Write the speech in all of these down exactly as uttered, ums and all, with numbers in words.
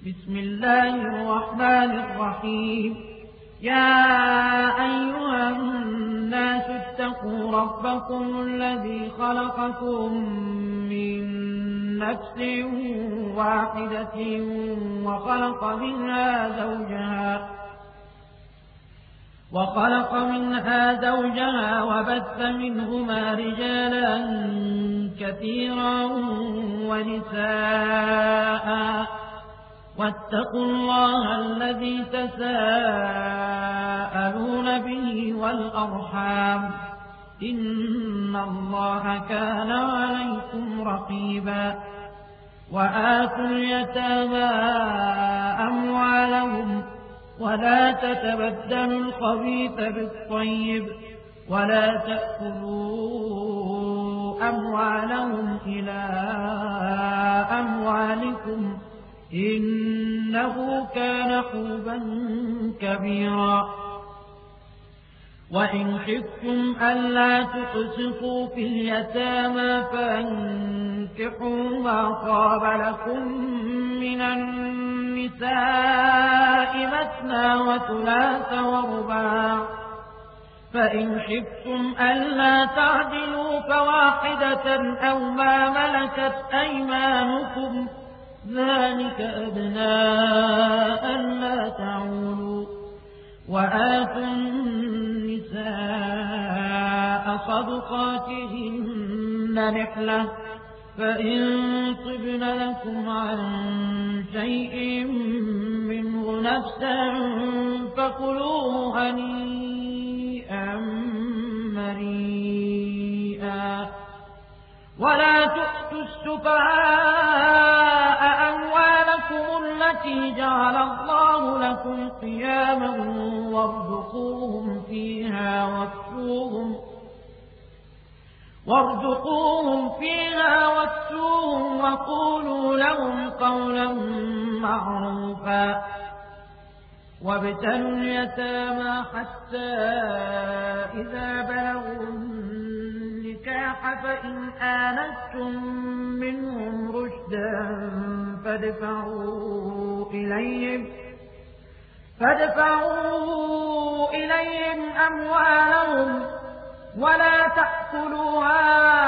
بسم الله الرحمن الرحيم. يا أيها الناس اتقوا ربكم الذي خلقكم من نفس واحدة وخلق منها زوجها وخلق منها زوجها وبث منهما رجالا كثيرا ونساء واتقوا الله الذي تساءلون به والأرحام إن الله كان عليكم رقيبا. وآتوا اليتامى أموالهم ولا تتبدلوا الخبيث بالطيب ولا تأكلوا أموالهم إلى أموالكم إنه كان حوبا كبيرا. وإن خفتم ألا تقسطوا في اليتامى فانكحوا ما طاب لكم من النساء مثنى وثلاث ورباع، فإن خفتم ألا تعدلوا فواحدة أو ما ملكت أيمانكم ذلك أدنى ألا تعولوا. وآتوا النساء صدقاتهن نحلة فإن طبن لكم عن شيء منه نفسا فكلوه هنيئا مريئا. ولا تؤتوا السفهاء أموالكم التي جعل الله لكم قياما وارزقوهم فيها واكسوهم وارزقوهم فيها واكسوهم وقولوا لهم قولا معروفا. وابتلوا اليتامى حتى إذا بلغوا النكاح فإن آنستم منهم رشدا فادفعوا إليهم فادفعوا إليهم أموالهم ولا تأكلوها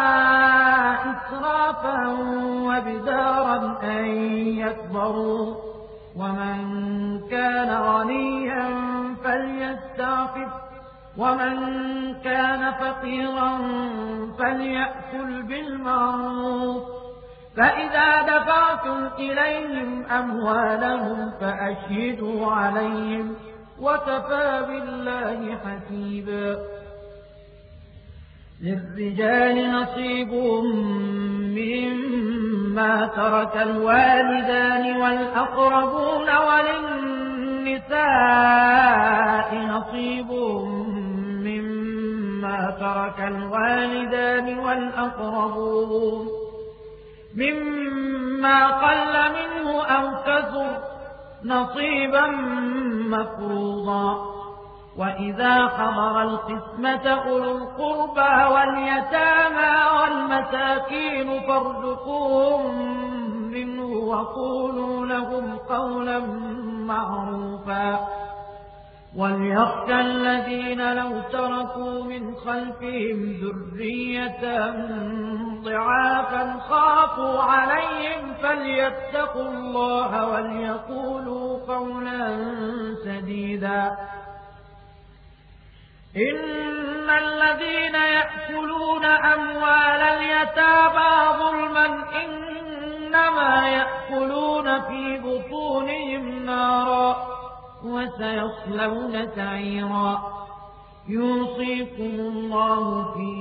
إسرافا وبدارا أن يكبروا. ومن كان غنيا فليستعفف ومن كان فقيرا فليأكل بالمعروف. فإذا دفعتم إليهم أموالهم فأشهدوا عليهم وكفى بالله حسيبا. للرجال نصيب مما ترك الوالدان والأقربون وللنساء نصيب مما ترك الوالدان والأقربون مما قل منه أو كثر نصيبا مفروضا. وإذا حضر القسمة أولو القربى واليتامى والمساكين فارزقوهم منه وقولوا لهم قولا معروفا. وليخشى الذين لو تركوا من خلفهم ذرية ضعافا خافوا عليهم فليتقوا الله وليقولوا قولا سديدا. إن الذين يأكلون أموال اليتامى ظلما إنما يأكلون في بطونهم نارا وسيصلون سعيرا. يوصيكم الله في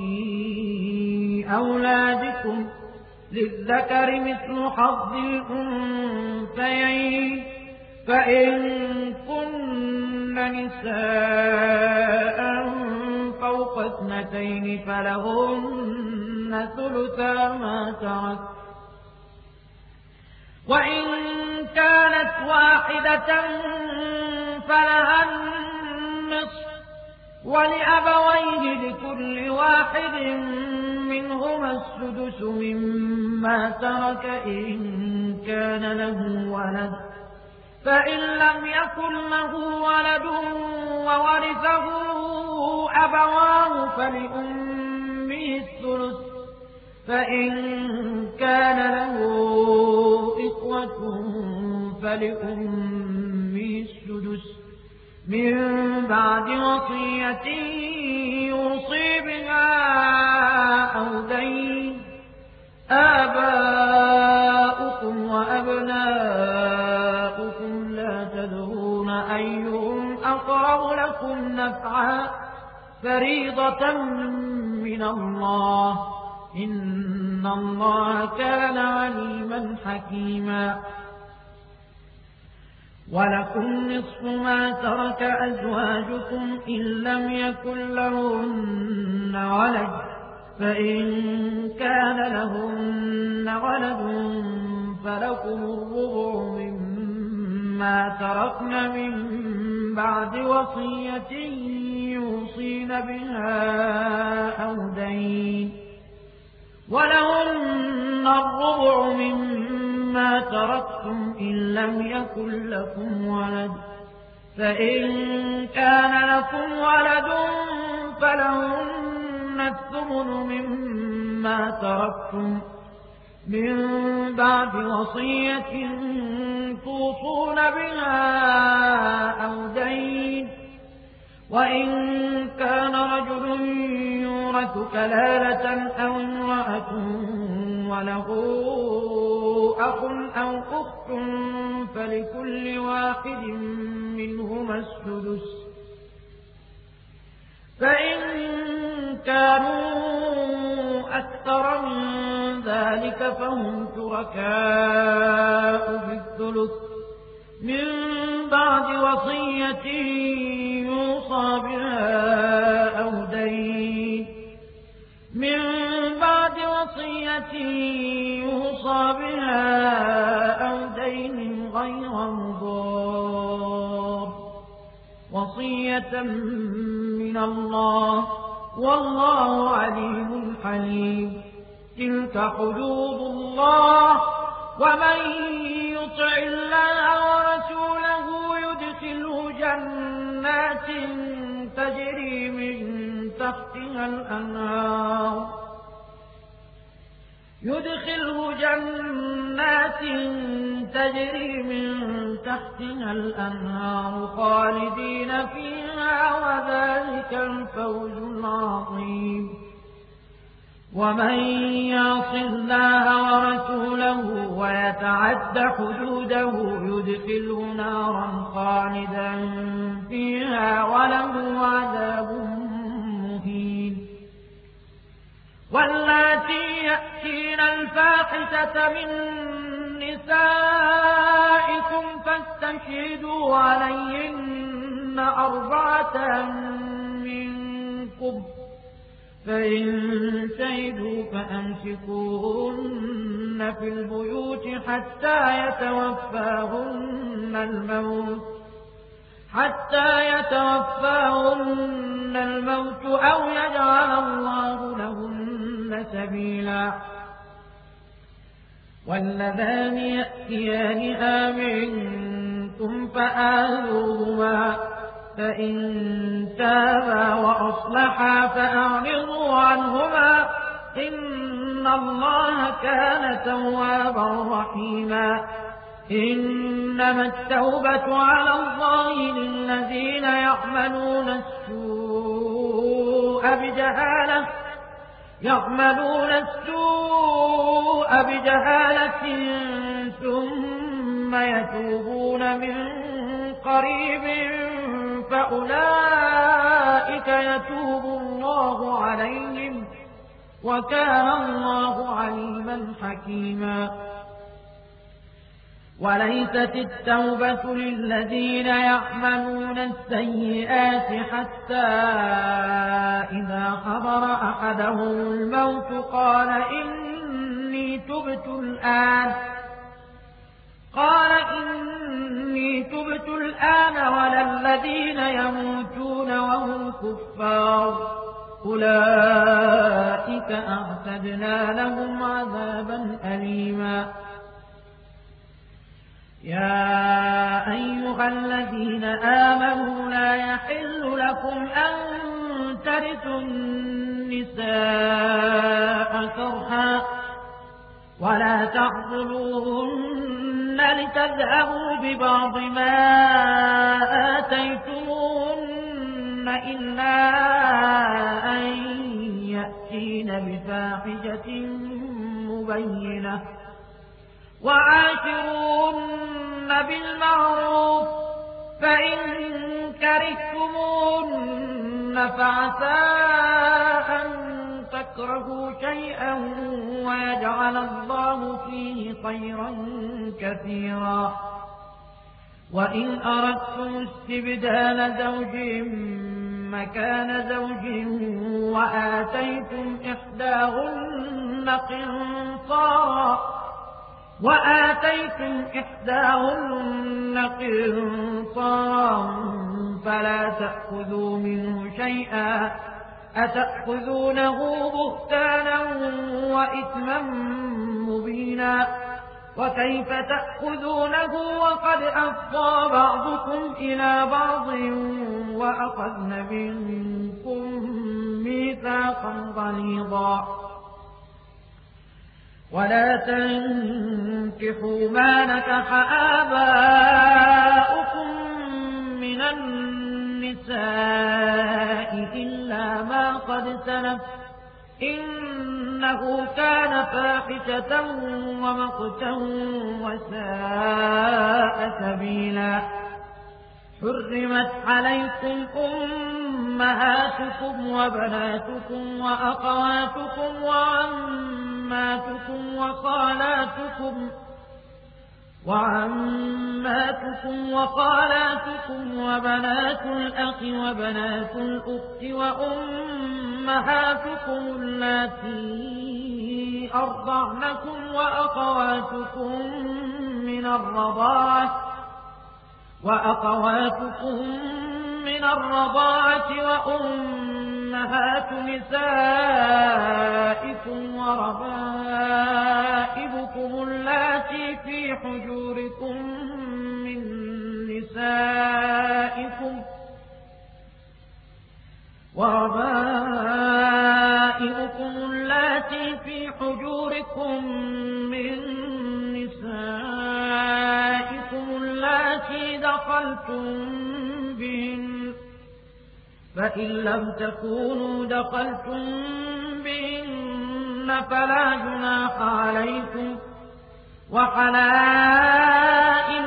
أولادكم للذكر مثل حظ الأنثيين فإن كن نساء فوق اثنتين فلهن ثلثا ما ترك وإن كانت واحدة فلها النصف ولأبويه لكل واحد منهما السدس مما ترك إن كان له ولد فإن لم يكن له ولد وورثه أبواه فلأمه الثلث، فإن كان له إخوة فلأمه السدس من بعد وصية يوصي بها أو دين. آباؤكم وأبناؤكم لا تدرون أيهم أقرب لكم نفعا فريضة من الله، إن الله كان عليما حكيما. ولكم نصف ما ترك أزواجكم إن لم يكن لهن ولد، فإن كان لهن ولد فلكم الربع مما تركن من بعد وصية يوصين بها أو دين. ولهن الربع مما تركتم إن لم يكن لكم ولد، فإن كان لكم ولد فلهن الثمن مما تركتم من بعد وصية توصون بها أو دين. وإن كان رجل يورث كلالة أو امرأة وله أخ أو أخت فلكل واحد منهما السدس، فإن كانوا أكثر من ذلك فهم شركاء في الثلث من بعد وصية يوصى بها أو دين، من بعد وصية يوصى بها أو دين غير مضار، وصية من الله والله عليم حليم. تلك حدود الله، ومن يطع الله ورسوله يدخله جنات تجري من تحتها الأنهار يدخله جنات تجري من تحتها الأنهار خالدين فيها وذلك الفوز العظيم. ومن يعص الله ورسوله ويتعد حدوده يدخله نارا خالدا فيها وله عذاب مهين. واللاتي يأتين الفاحشة من نسائكم فاستشهدوا عليهن أربعة منكم، فإن شهدوا فأمسكوهن في البيوت حتى يتوفاهن الموت حتى يتوفاهن الموت أو يجعل الله لهن سبيلا. واللذان يأتيانها منكم فآذوهما، فإن تابا وأصلحا فأعرضوا عنهما إن الله كان توابا رحيما. إنما التوبة على الله للذين يعملون السوء بجهالة يعملون السوء بجهالة ثم يتوبون من قريب فأولئك يتوب الله عليهم وكان الله عليما حكيما. وليست التوبة للذين يعملون السيئات حتى إذا حضر أحدهم الموت قال إني تبت الآن قال إني تبت الآن ولا الذين يموتون وهم كفار أولئك أعتدنا لهم عذابا أليما. يا أيها الذين آمنوا لا يحل لكم أن ترثوا النساء كرها ولا تعضلوهن لتذهبوا ببعض ما آتيتموهن إلا أن يأتين بفاحشة مبينة وعاشروهن بالمعروف فإن كرهتموهن فعسى أن تكرهوا شيئا ويجعل الله فيه خيرا كثيرا وإن أردتم استبدال زوج مكان زوج وآتيتم إحداهن قنطارا وآتيتم إحداهن قنطارا فلا تأخذوا منه شيئا أتأخذونه بهتانا وإثما مبينا وكيف تأخذونه وقد أفضى بعضكم إلى بعض وأخذن منكم ميثاقا غليظا ولا تنكحوا ما نكح آباؤكم من النساء إلا ما قد سلف إنه كان فاحشة ومقتا وساء سبيلا حرمت عليكم أمهاتكم وبناتكم وأخواتكم وعماتكم وخالاتكم وعماتكم وخالاتكم وبنات الأخ وبنات الأخت وأمهاتكم اللاتي أرضعنكم وأخواتكم من الرضاعة وأخواتكم من الرضاعة وأمهات نسائكم وربائبكم اللاتي في حجوركم من نسائكم وربائبكم اللاتي في حجوركم من نسائكم اللاتي دخلتم بهن فإن لم تكونوا دخلتم بهن فلا جناح عليكم وحلائل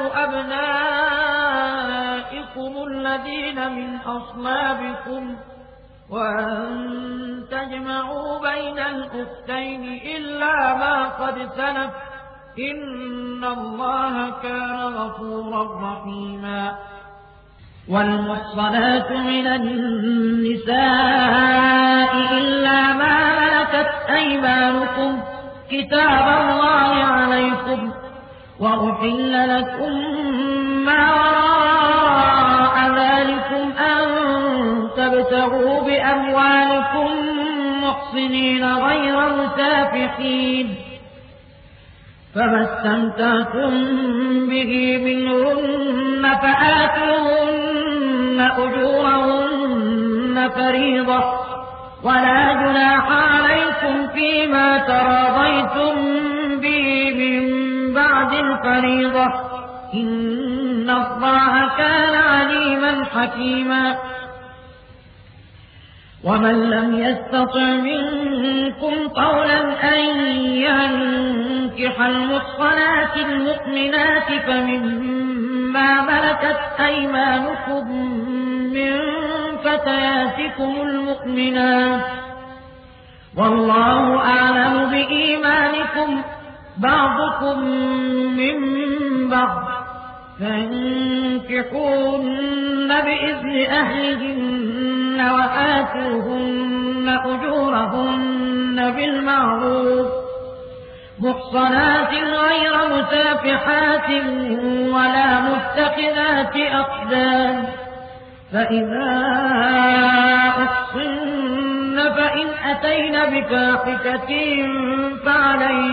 أبنائكم الذين من أصلابكم وأن تجمعوا بين الأختين إلا ما قد سلف إن الله كان غفورا رحيما والمحصنات من النساء إلا ما ملكت أيمانكم كتاب الله عليكم وأحل لكم ما وراء ذلكم أن تبتغوا بأموالكم محصنين غير مسافحين فما استمتعتم به منهن فآتوهن أجورهن فريضة ولا جناح عليكم فيما تراضيتم به من بعد الفريضة إن الله كان عليما حكيما ومن لم يستطع منكم قولا أن ينكح المحصنات المؤمنات فمما ملكت أيمانكم من فتياتكم المؤمنات والله أعلم بإيمانكم بعضكم من بعض فانكحوهن بإذن أهلهن وآتوهن أجورهن بالمعروف محصنات غير مسافحات ولا متخذات أخدان فإذا أحصن فإن أتين بفاحشة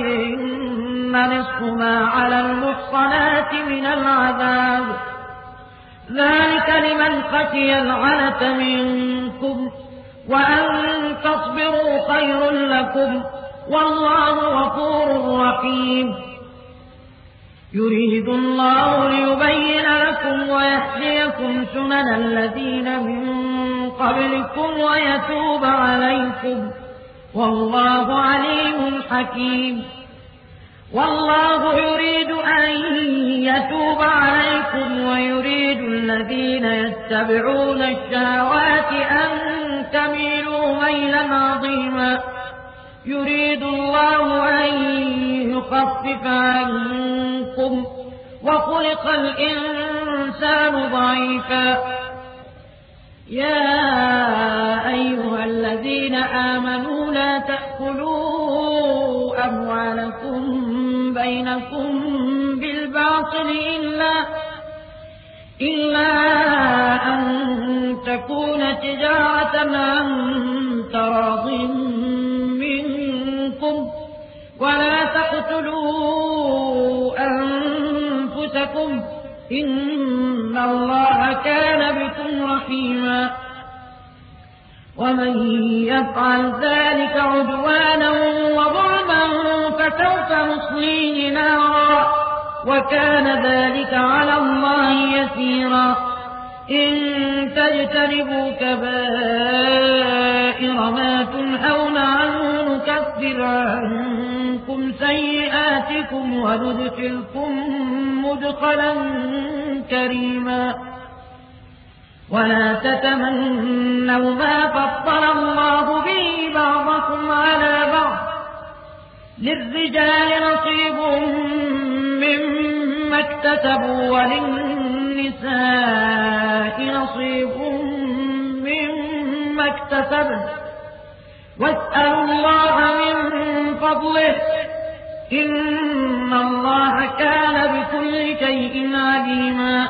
فعليهن نصف ما على المحصنات من العذاب ذلك لمن خشي العنت منكم وأن تصبروا خير لكم والله غفور رحيم يريد الله ليبين لكم ويهديكم سنن الذين من قبلكم ويتوب عليكم والله عليم حكيم والله يريد أن يتوب عليكم ويريد الذين يتبعون الشهوات أن تميلوا ميلا عظيما يريد الله أن يخفف عنكم وخلق الإنسان ضعيفا يا أيها الذين آمنوا لا تأكلوا أموالكم بينكم بالباطل إلا, إلا أن تكون تجارة عن تراض منكم ولا تقتلوا أنفسكم إن الله كان بكم رحيما ومن يفعل ذلك عدوانا وظلما فسوف نصليه نارا وكان ذلك على الله يسيرا إن تجتنبوا كبائر ما تنهون عنه نكفر عنكم سيئاتكم وندخلكم مدخلا كريما ولا تتمنوا ما فضل الله به بعضكم على بعض للرجال نصيب مما اكتسبوا وللنساء نصيب مما اكتسبن واسألوا الله من فضله إن الله كان بكل شيء عليما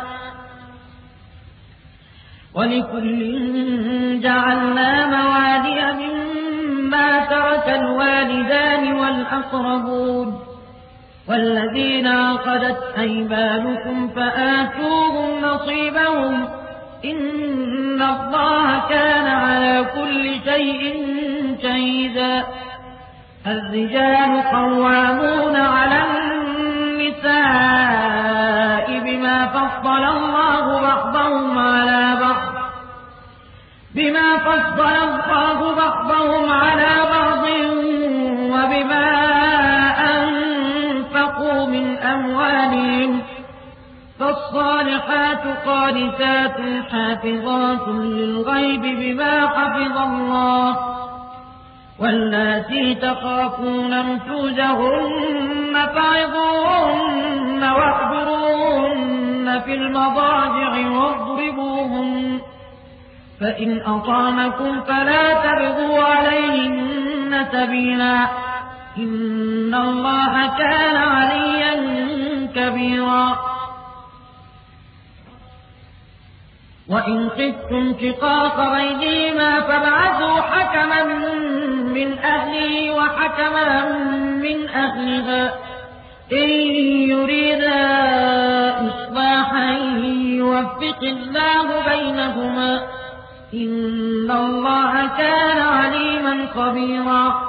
ولكل جعلنا موالي مما ترك الوالدان والأقربون والذين عقدت أيمانكم فآتوهم نصيبهم إن الله كان على كل شيء شهيدا الرجال قوامون على النساء بما فضل الله بعضهم على بعض بما فضل الله بعضهم على بعض وبما أنفقوا من أموالهم فالصالحات قانتات حافظات للغيب بما حفظ الله واللاتي تخافون نشوزهن فعظوهن واهجروهن في المضاجع واضربوهن فإن أطعنكم فلا تبغوا عليهن سبيلا إن الله كان عليا كبيرا وإن خفتم شقاق بينهما فابعثوا حكما من أهله وحكما من أهلها إن يريدا إصلاحا يوفق الله بينهما إن الله كان عليما خبيرا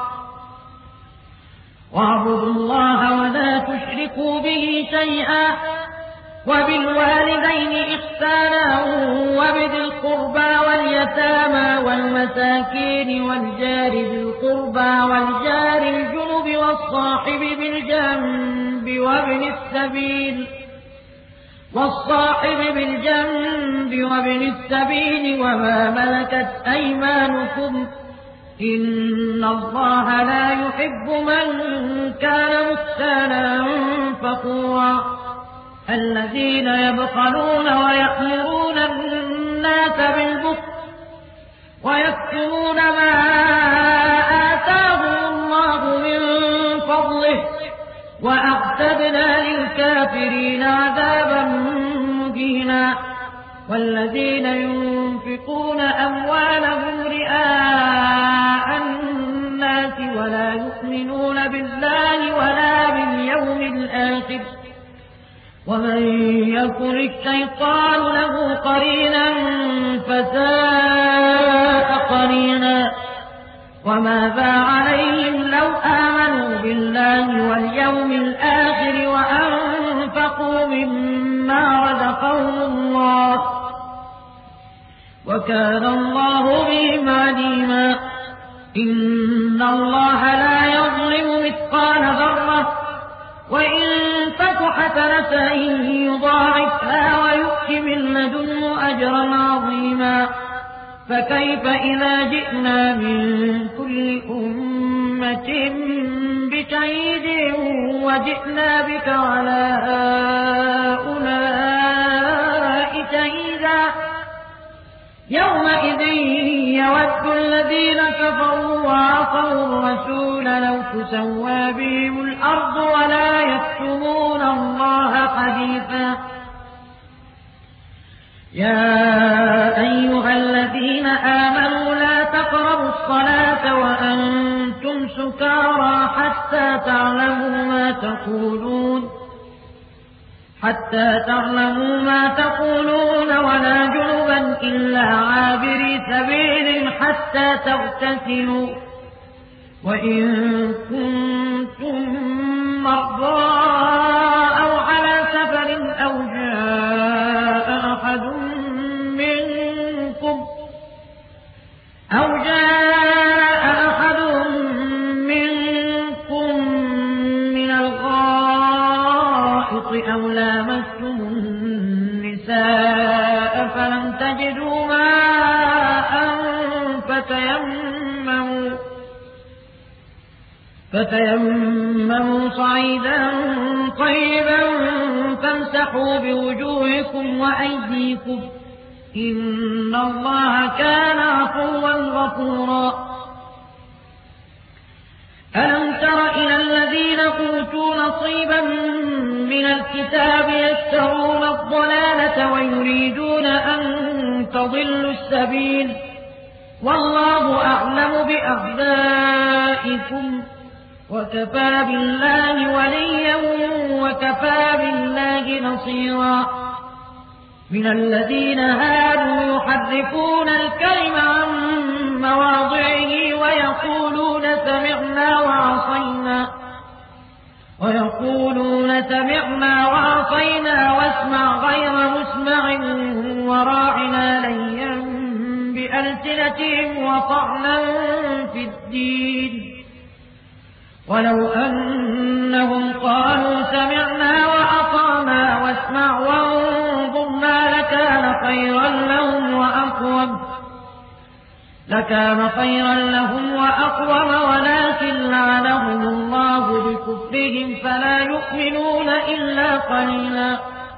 واعبدوا الله ولا تشركوا به شيئا وبالوالدين إحسانا وبذي القربى واليتامى والمساكين والجار ذي القربى والجار الجنب والصاحب بالجنب وابن السبيل والصاحب بالجنب وابن السبيل وما ملكت أيمانكم إن الله لا يحب من كان مختالا فخورا الذين يبخلون ويأمرون الناس بالبخل ويكتمون ما آتاهم الله من فضله وأعتدنا للكافرين عذابا مهينا والذين ينفقون أموالهم رئاء الناس ولا يؤمنون بالله ولا باليوم الآخر ومن يكن الشيطان له قرينا فساء قرينا وماذا عليهم لو آمنوا بالله واليوم الآخر وأنفقوا مما رزقهم الله وكان الله بهم عليما إن الله لا يظلم مثقال ذرة وإن تك حسنة يضاعفها ويؤت من لدنه أجرا عظيما فكيف إذا جئنا من كل أمة بشهيد وجئنا بك على هؤلاء شهيدا يومئذ يود الذين كفروا وعصوا الرسول لو تسوى بهم الأرض ولا يكتمون الله حديثا يا أيها الذين آمنوا لا تقربوا الصلاة وأنتم سكارى حتى تعلموا ما تقولون حتى تعلموا ما تقولون ولا جنبا إلا عابري سبيل حتى تغتسلوا وإن كنتم مرضى أو على سفر أو جاء أحد منكم أو جاء أحد منكم من الغائط أو لامستم النساء فلم تجدوا ماء فتيمموا فتيمموا صعيدا طيبا فامسحوا بوجوهكم وأيديكم إن الله كان عفوا غفورا ألم تر إلى الذين أوتوا نصيبا من الكتاب يشترون الضلالة ويريدون أن تضلوا السبيل والله أعلم بأعدائكم وكفى بالله وليا وكفى بالله نصيرا من الذين هادوا يحرفون الكلم عن مواضعه ويقولون سمعنا وعصينا ويقولون سمعنا وعصينا واسمع غير مسمع وراعنا ليا بألسنتهم وطعنا في الدين ولو أنهم قالوا سمعنا وأطعنا واسمع وانظرنا لكان خيرا لهم وأقوم لكان خيرا لهم وأقوم ولكن لعنهم الله بكفرهم فلا يؤمنون إلا قليلا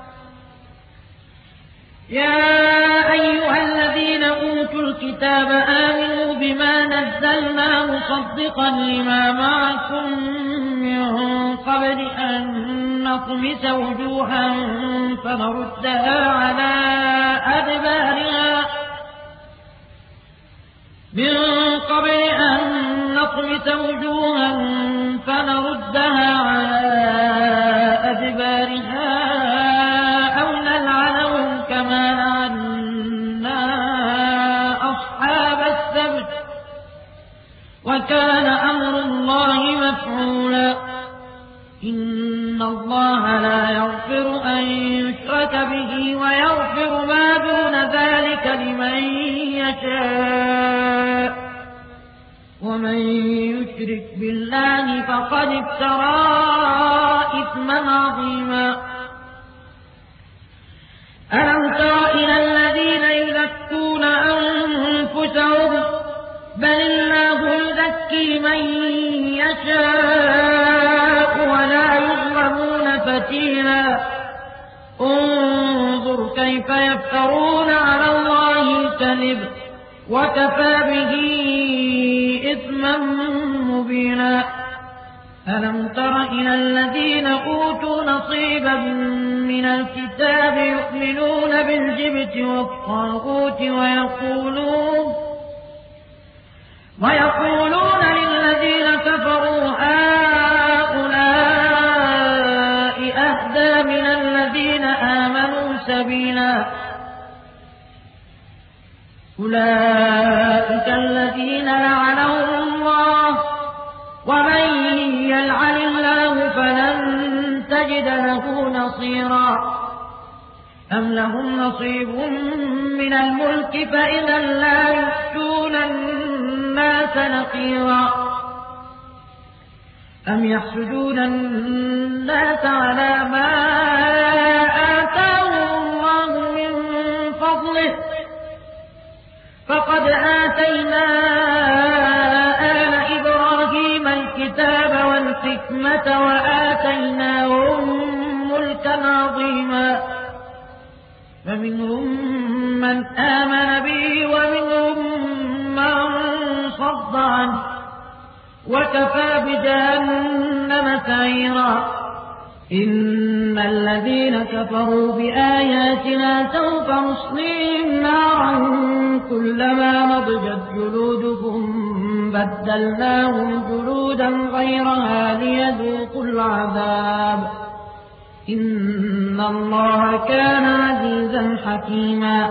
يا أيها الذين أوتوا الكتاب آمنوا بما نزلنا مصدقا لما معكم من قبل أن نطمس وجوها فنردها على أدبارها من قبل أن نطمس وجوها فنردها على أدبارها أو نلعنهم كما لعنا أصحاب السبت وكان أمر الله مفعولا إن الله لا يغفر أن يشرك به ويغفر ما دون ذلك لمن يشاء ومن يشرك بالله فقد افترى إثما عظيما ألم تر إلى الذين يزكون أنفسهم بل الله يزكي من يشاء ولا يظلمون فتيلا انظر كيف يفترون على الله الكذب وكفى به إثما مبينا ألم تر إلى الذين أوتوا نصيبا من الكتاب يؤمنون بالجبت والطاغوت ويقولون ويقولون للذين كفروا هؤلاء أهدى من الذين سبيلا أولئك الذين لعنهم الله ومن يلعن الله فلن تجد له نصيرا أم لهم نصيب من الملك فإذا لا يؤتون الناس نقيرا أم يحسدون الناس على ما آتاهم الله من فضله فقد آتينا آل إبراهيم الكتاب والحكمة وآتيناهم ملكا عظيما فمنهم من آمن به ومنهم من صد عنه وكفى بجهنم سعيرا إن الذين كفروا بآياتنا سوف نصليهم نارا كلما نضجت جلودهم بدلناهم جلودا غيرها ليذوقوا العذاب إن الله كان عزيزا حكيما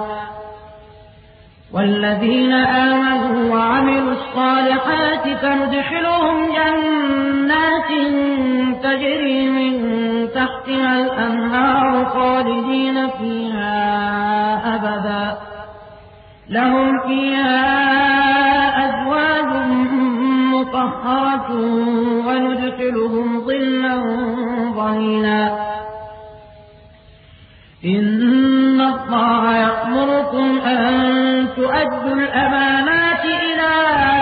والذين آمنوا وعملوا الصالحات سندخلهم جنات تجري من تحتها الأنهار خالدين فيها أبدا لهم فيها أزواج مطهرة وندخلهم ظلا ظليلا إن الله يأمركم أن تؤدوا الأمانات إلى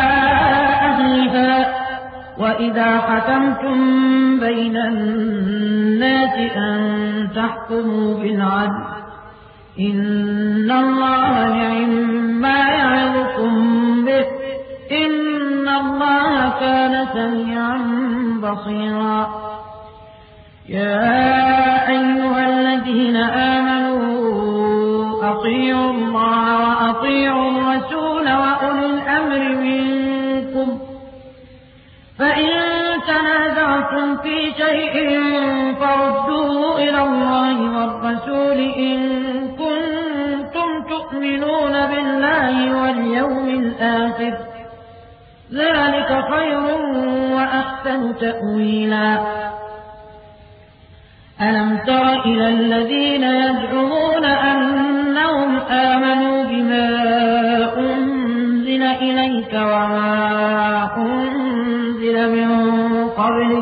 أهلها وإذا حكمتم بين الناس أن تحكموا بالعدل إن الله نعم يعظكم به إن الله كان سميعا بصيرا يا أيها الذين آمنوا أطيعوا الله وأطيعوا الرسول وأولي الأمر منكم فإن تنازعتم في شيء فردوه إلى الله والرسول إن كنتم تؤمنون بالله واليوم الآخر ذلك خير وأحسن تأويلا ألم تر إلى الذين يزعمون أنهم آمنوا بما أنزل إليك وما أنزل من قبلك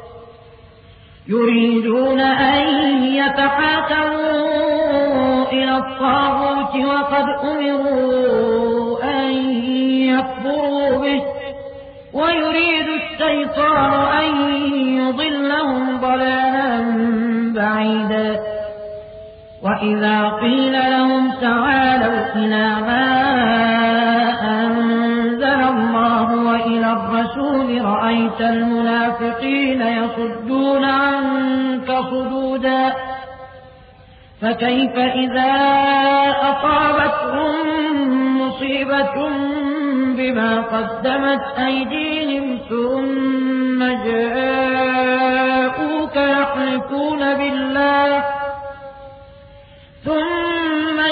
يريدون أن يتحاكموا إلى الطاغوت وقد أمروا أن يكفروا به ويريد الشيطان أن يضلهم ضلالا بعيدا وإذا قيل لهم تعالوا إلى ما أنزل الله وإلى الرسول رأيت المنافقين يصدون عنك صدودا فكيف إذا أصابتهم مصيبة بما قدمت أيديهم ثم جاءوك يحلفون بالله ثم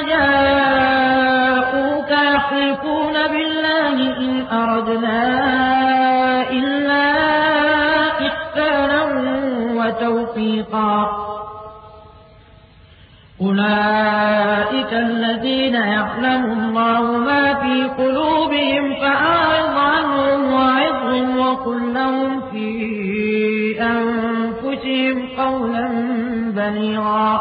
جاءوك يحلفون بالله إن أردنا إلا إحسانا وتوفيقا أولئك الذين يعلم الله ما في قلوبهم فأعرض عنهم وعظهم وقل لهم في أنفسهم قولا بليغا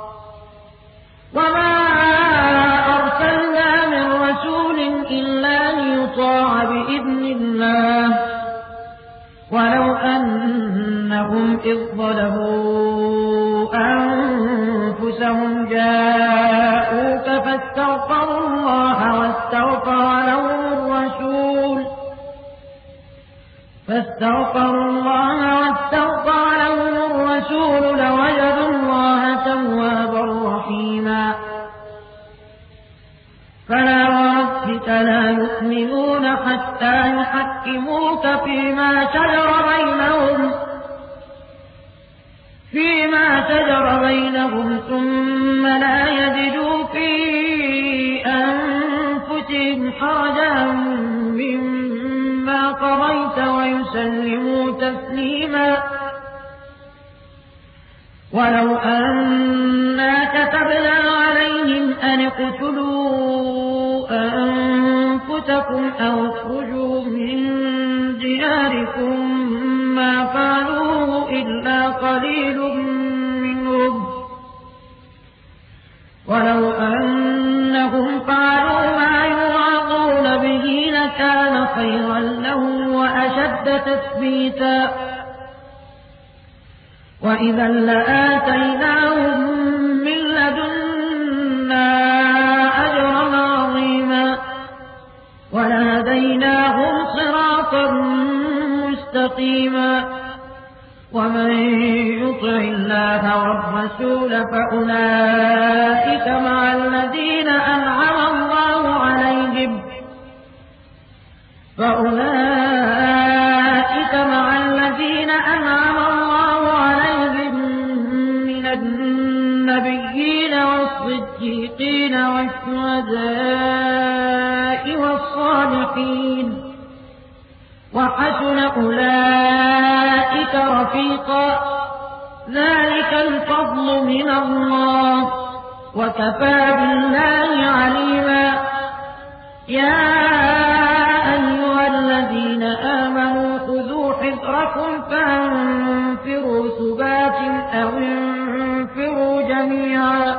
وما أرسلنا من رسول إلا ليطاع بإذن الله ولو أنهم إذ ظلموا أنفسهم جاءوك فاستغفروا الله واستغفر لهم الرسول فاستغفروا الله واستغفر لهم الرسول لوجدوا الله توابا رحيما فلا وربك لا يؤمنون حتى يحكموك فيما شجر بينهم فيما شجر بينهم ثم لا يجدوا في أنفسهم حرجا مما قضيت ويسلموا تسليما ولو أنا كتبنا عليهم أن اقتلوا أنفسكم أو اخرجوا من دياركم ما فعلوه إلا قليل منهم ولو أنهم فعلوا ما يوعظون به لكان خيرا لهم وأشد تثبيتا وإذا لآتيناهم من لدنا أجرا عظيما ولهديناهم صراطا مستقيما ومن يطع الله والرسول فأولئك مع الذين أنعم الله عليهم فأولئك مع الذين أنعم الله عليهم من النبيين والصديقين والشهداء والصالحين وحسن أولئك رفيقا ذلك الفضل من الله وكفى بالله عليما يا أيها الذين آمنوا خذوا حذركم فانفروا ثبات أو انفروا جميعا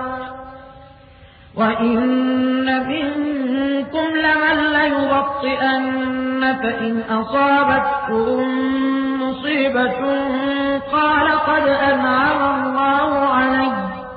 وإن منكم لمن ليبطئن فإن أصابتكم مصيبة قال قد أنعم الله علي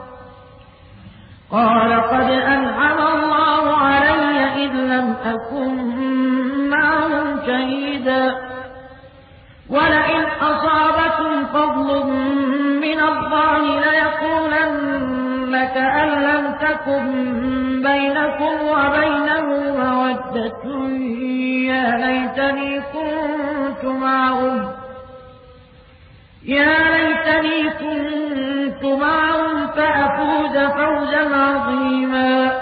قال قد أنعم الله علي إذ لم أكن معهم شهيدا ولئن أصابكم فضل من الله ليقولن كأن لم تكن بينكم وبينه مودة يا ليتني كنت معهم يا ليتني كنت معهم فأفوز فوزا عظيما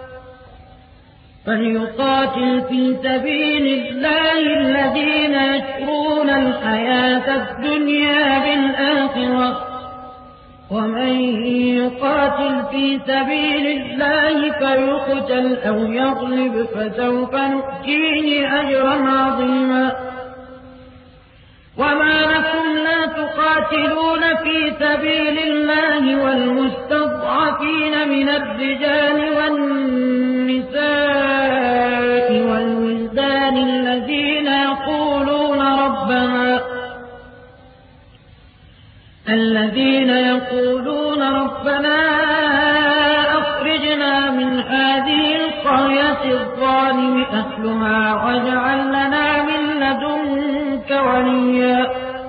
فليقاتل في سبيل الله الذين يشرون الحياة الدنيا بالآخرة ومن يقاتل في سبيل الله فيقتل أو يغلب فسوف نؤتيه أجرا عظيما وما لكم لا تقاتلون في سبيل الله والمستضعفين من الرجال والنساء والولدان الذين يقولون ربنا الذين يقولون ربنا أخرجنا من هذه القرية الظالم أهلها واجعل لنا من لدنك وليا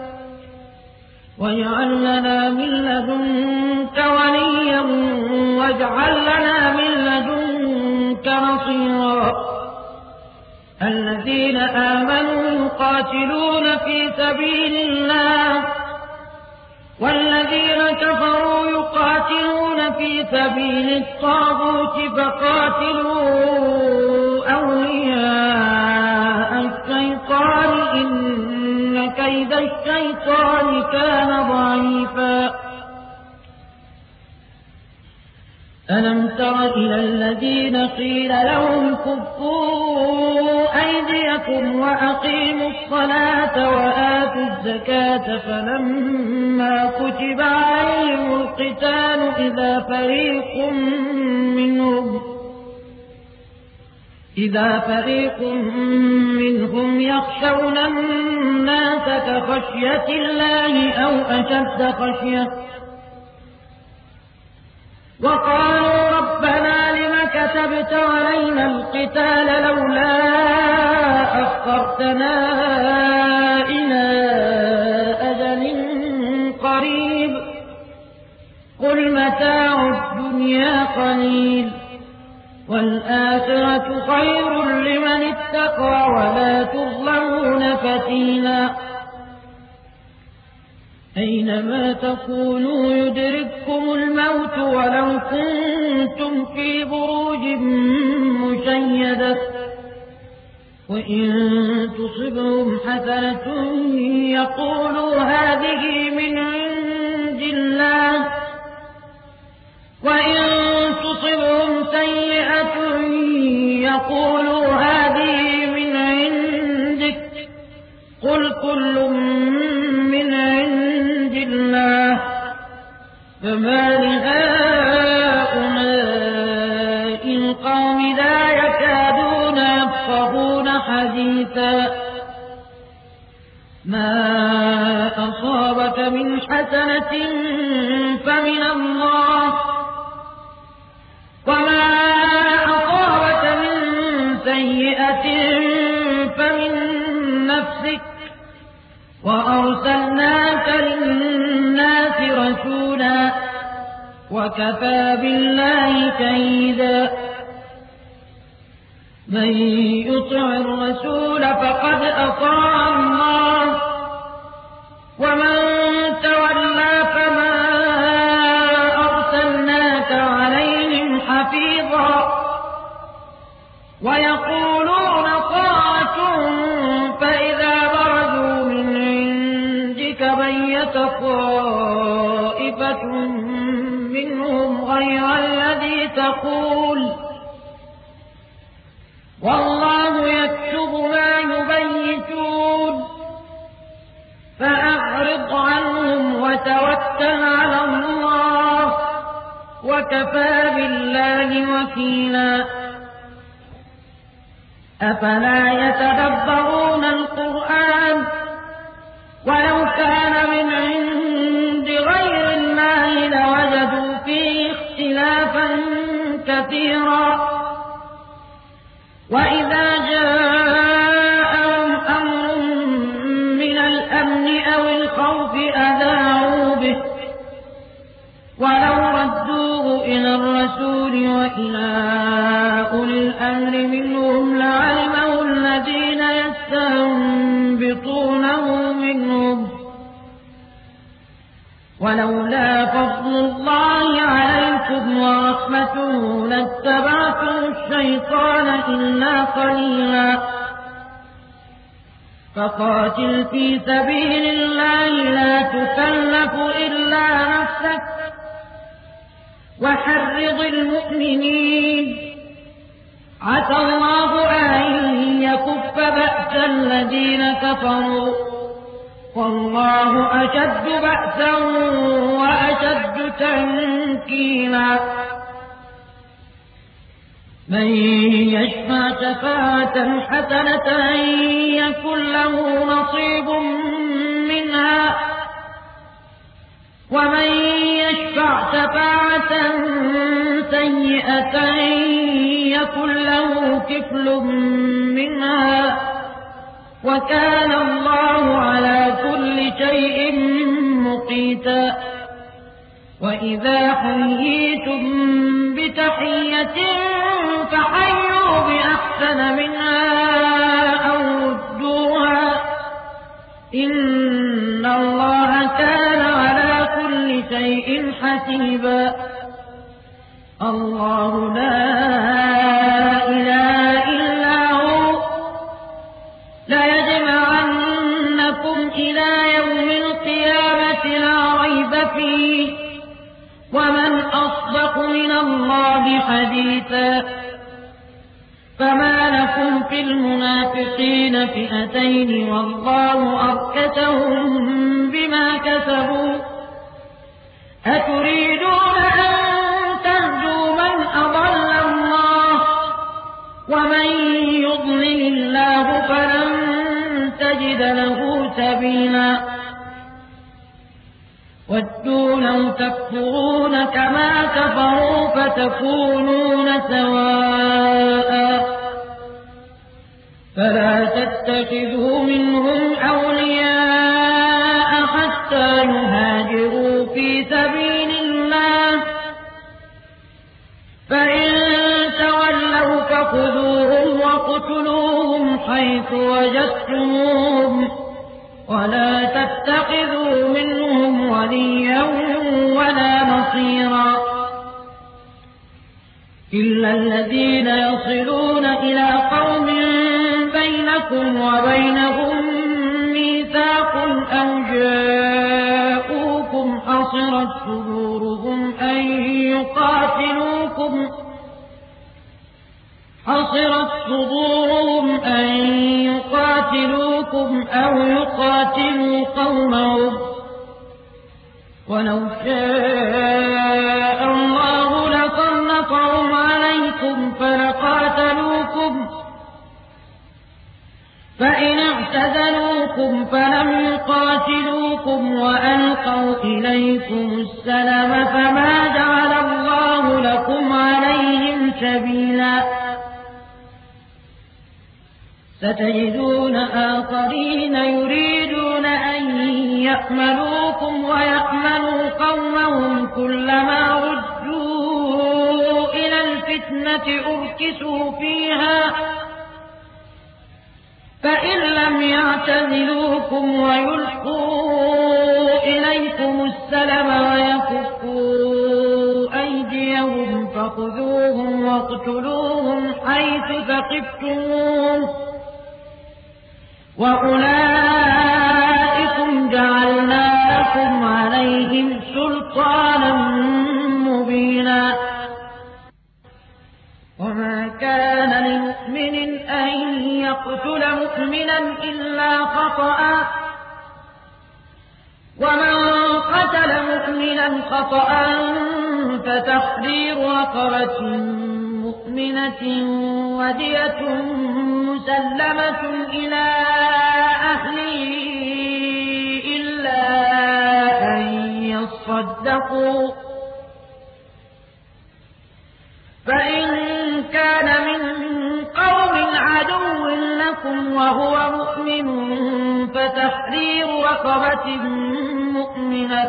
واجعل لنا من لدنك وليا واجعل لنا من لدنك نصيرا الذين آمنوا يقاتلون في سبيل الله والذين كفروا يقاتلون في سبيل الطاغوت فقاتلوا أولياء الشيطان إن كيد الشيطان كان ضعيفا ألم تر إلى الذين قيل لهم كفوا أيديكم وأقيموا الصلاة وآتوا الزكاة فلما كتب عليهم القتال إذا فريق منهم إذا فريق منهم يخشون الناس كخشية الله أو أشد خشية وقالوا ربنا لم كتبت علينا القتال لولا أخرتنا إلى أجل قريب قل متاع الدنيا قليل والآخرة خير لمن اتقى ولا تظلمون فتيلا أينما تكونوا يدرككم الموت ولو كنتم في بروج مشيدة وإن تصبهم حسنة يقولوا هذه من عند الله وإن تصبهم سيئة يقولوا هذه من عندك قل كل من عند الله فما لهؤلاء القوم لا يكادون يفقهون حديثا ما أصابك من حسنة فمن الله وما أصابك من سيئة فمن نفسك وأرسلناك للناس رسولا وكفى بالله شهيدا من يطع الرسول فقد أطاع الله ومن تولى فما أرسلناك عليهم حفيظا ويقولون طاعة فإذا برزوا من عندك بيت طائفة منهم غير الذي تقول والله يكتب ما يبيتون فأعرض عنهم وتوكل على الله وكفى بالله وكيلا أفلا يتدبرون القرآن ولو كان من عند غير الله لوجدوا فيه اختلافا كثيرا وإذا جاءهم أمر من الأمن أو الخوف أذاعوا به ولو ردوه إلى الرسول وإلى أولي الأمر منهم لعلمه الذين يستنبطونه منهم ولولا فضل الله عليكم ورحمته لاتبعتم الشيطان إلا قليلا فقاتل في سبيل الله لا تكلف إلا نفسك وحرض المؤمنين عسى الله أن يكف بأس الذين كفروا والله أشد بأسا وأشد تنكيلا من يشفع شفاعة حسنة يكن له نصيب منها ومن يشفع شفاعة سيئة يكن له كفل منها وكان الله على كل شيء مقيتا وإذا حييتم بتحية فحيوا بأحسن منها أو ردوها إن الله كان على كل شيء حسيبا الله لا إله إلا هو لا يجمعنكم إلى يوم القيامة لا ريب فيه ومن أصدق من الله حديثا فما لكم في المنافقين فئتين والله أركسهم بما كسبوا أتريدون أن تهدوا من أضل الله ومن يضلل الله فلن تجد له سبيلا ودوا لو تكفرون كما كفروا فتكونون سواء فلا تتخذوا منهم أولياء حتى يهاجروا في سبيل الله فإن تولوا فخذوهم وقتلوهم حيث وجدتموهم ولا تتخذوا منهم وليا ولا نصيرا إلا الذين يصلون إلى قوم بينكم وبينهم ميثاق أو جاءوكم حصرت صدورهم أن يقاتلوكم حصرت صدورهم أن يقاتلوكم أو يقاتلوا قومهم ولو شاء الله لسلطهم عليكم فلقاتلوكم فإن اعتزلوكم فلم يقاتلوكم وألقوا إليكم السلام فما جعل الله لكم عليهم سبيلا ستجدون آخرين يريدون أن يأمنوكم ويأمنوا قومهم كلما ردوا إلى الفتنة أركسوا فيها فإن لم يعتزلوكم ويلقوا إليكم السلم ويكفوا أيديهم فخذوهم واقتلوهم حيث ثقفتموهم وأولئكم جعلنا لكم عليهم سلطانا مبينا وما كان لمؤمن أن يقتل مؤمنا إلا خطأ ومن قتل مؤمنا خطأ فتحرير رقبة مؤمنة ودية مسلمة إلى أهله إلا أن يصدقوا فإن كان من قوم عدو لكم وهو مؤمن فتحرير رقبة مؤمنة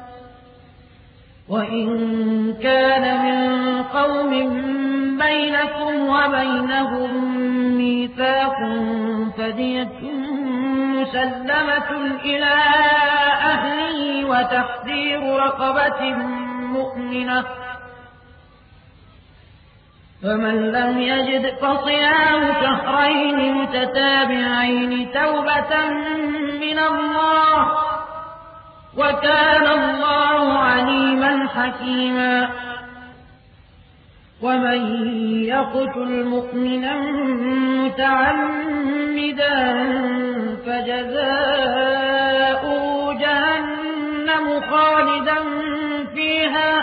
وإن كان من قوم بينكم وبينهم ميثاق فدية مسلمة إلى أهله وتحرير رقبة مؤمنة فمن لم يجد فصيام شهرين متتابعين توبة من الله وكان الله عليما حكيما ومن يقتل مؤمنا متعمدا فجزاؤه جهنم خالدا فيها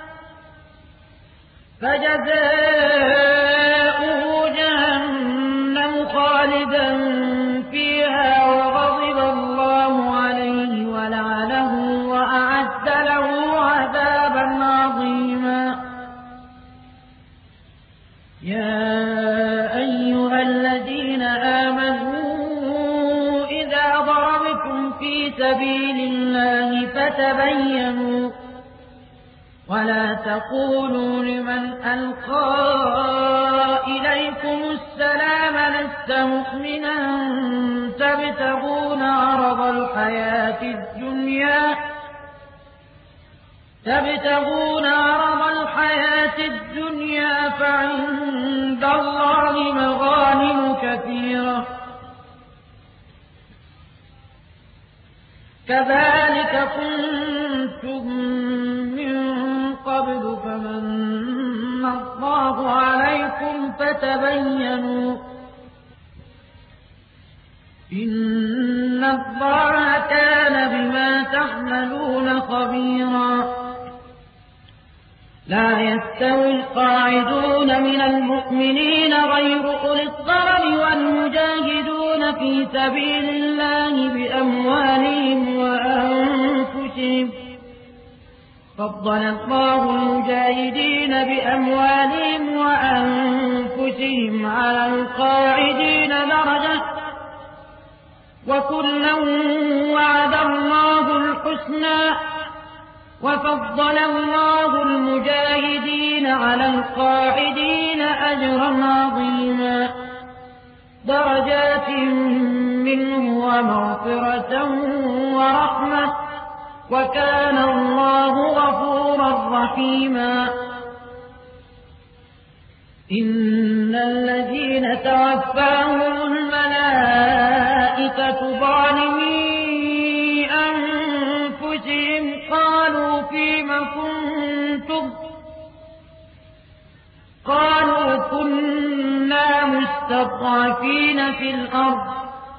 فجزاؤه جهنم خالدا فيها وغضب الله عليه ولعنه وأعد له عذابا عظيما يا أيها الذين آمنوا إذا ضربتم في سبيل الله فتبينوا ولا تقولوا لمن ألقى إليكم السلام لست مؤمنا تبتغون عرض الحياة الدنيا تبتغون عرض الحياة الدنيا فعند الله مغانم كثيرة كذلك كنتم من قبل فمن الله عليكم فتبينوا إن الله كان بما تعملون خبيرا لا يستوي القاعدون من المؤمنين غير أولي الضرر والمجاهدون في سبيل الله بأموالهم وأنفسهم فضل الله المجاهدين بأموالهم وأنفسهم على القاعدين درجة وكلا وعد الله الحسنى وفضل الله المجاهدين على القاعدين أجرا عظيما درجات منه ومغفرة ورحمة وكان الله غفورا رحيما إن الذين توفاهم الملائكة ظالمي أنفسهم قالوا فيم كنتم قالوا كنا مستضعفين في الأرض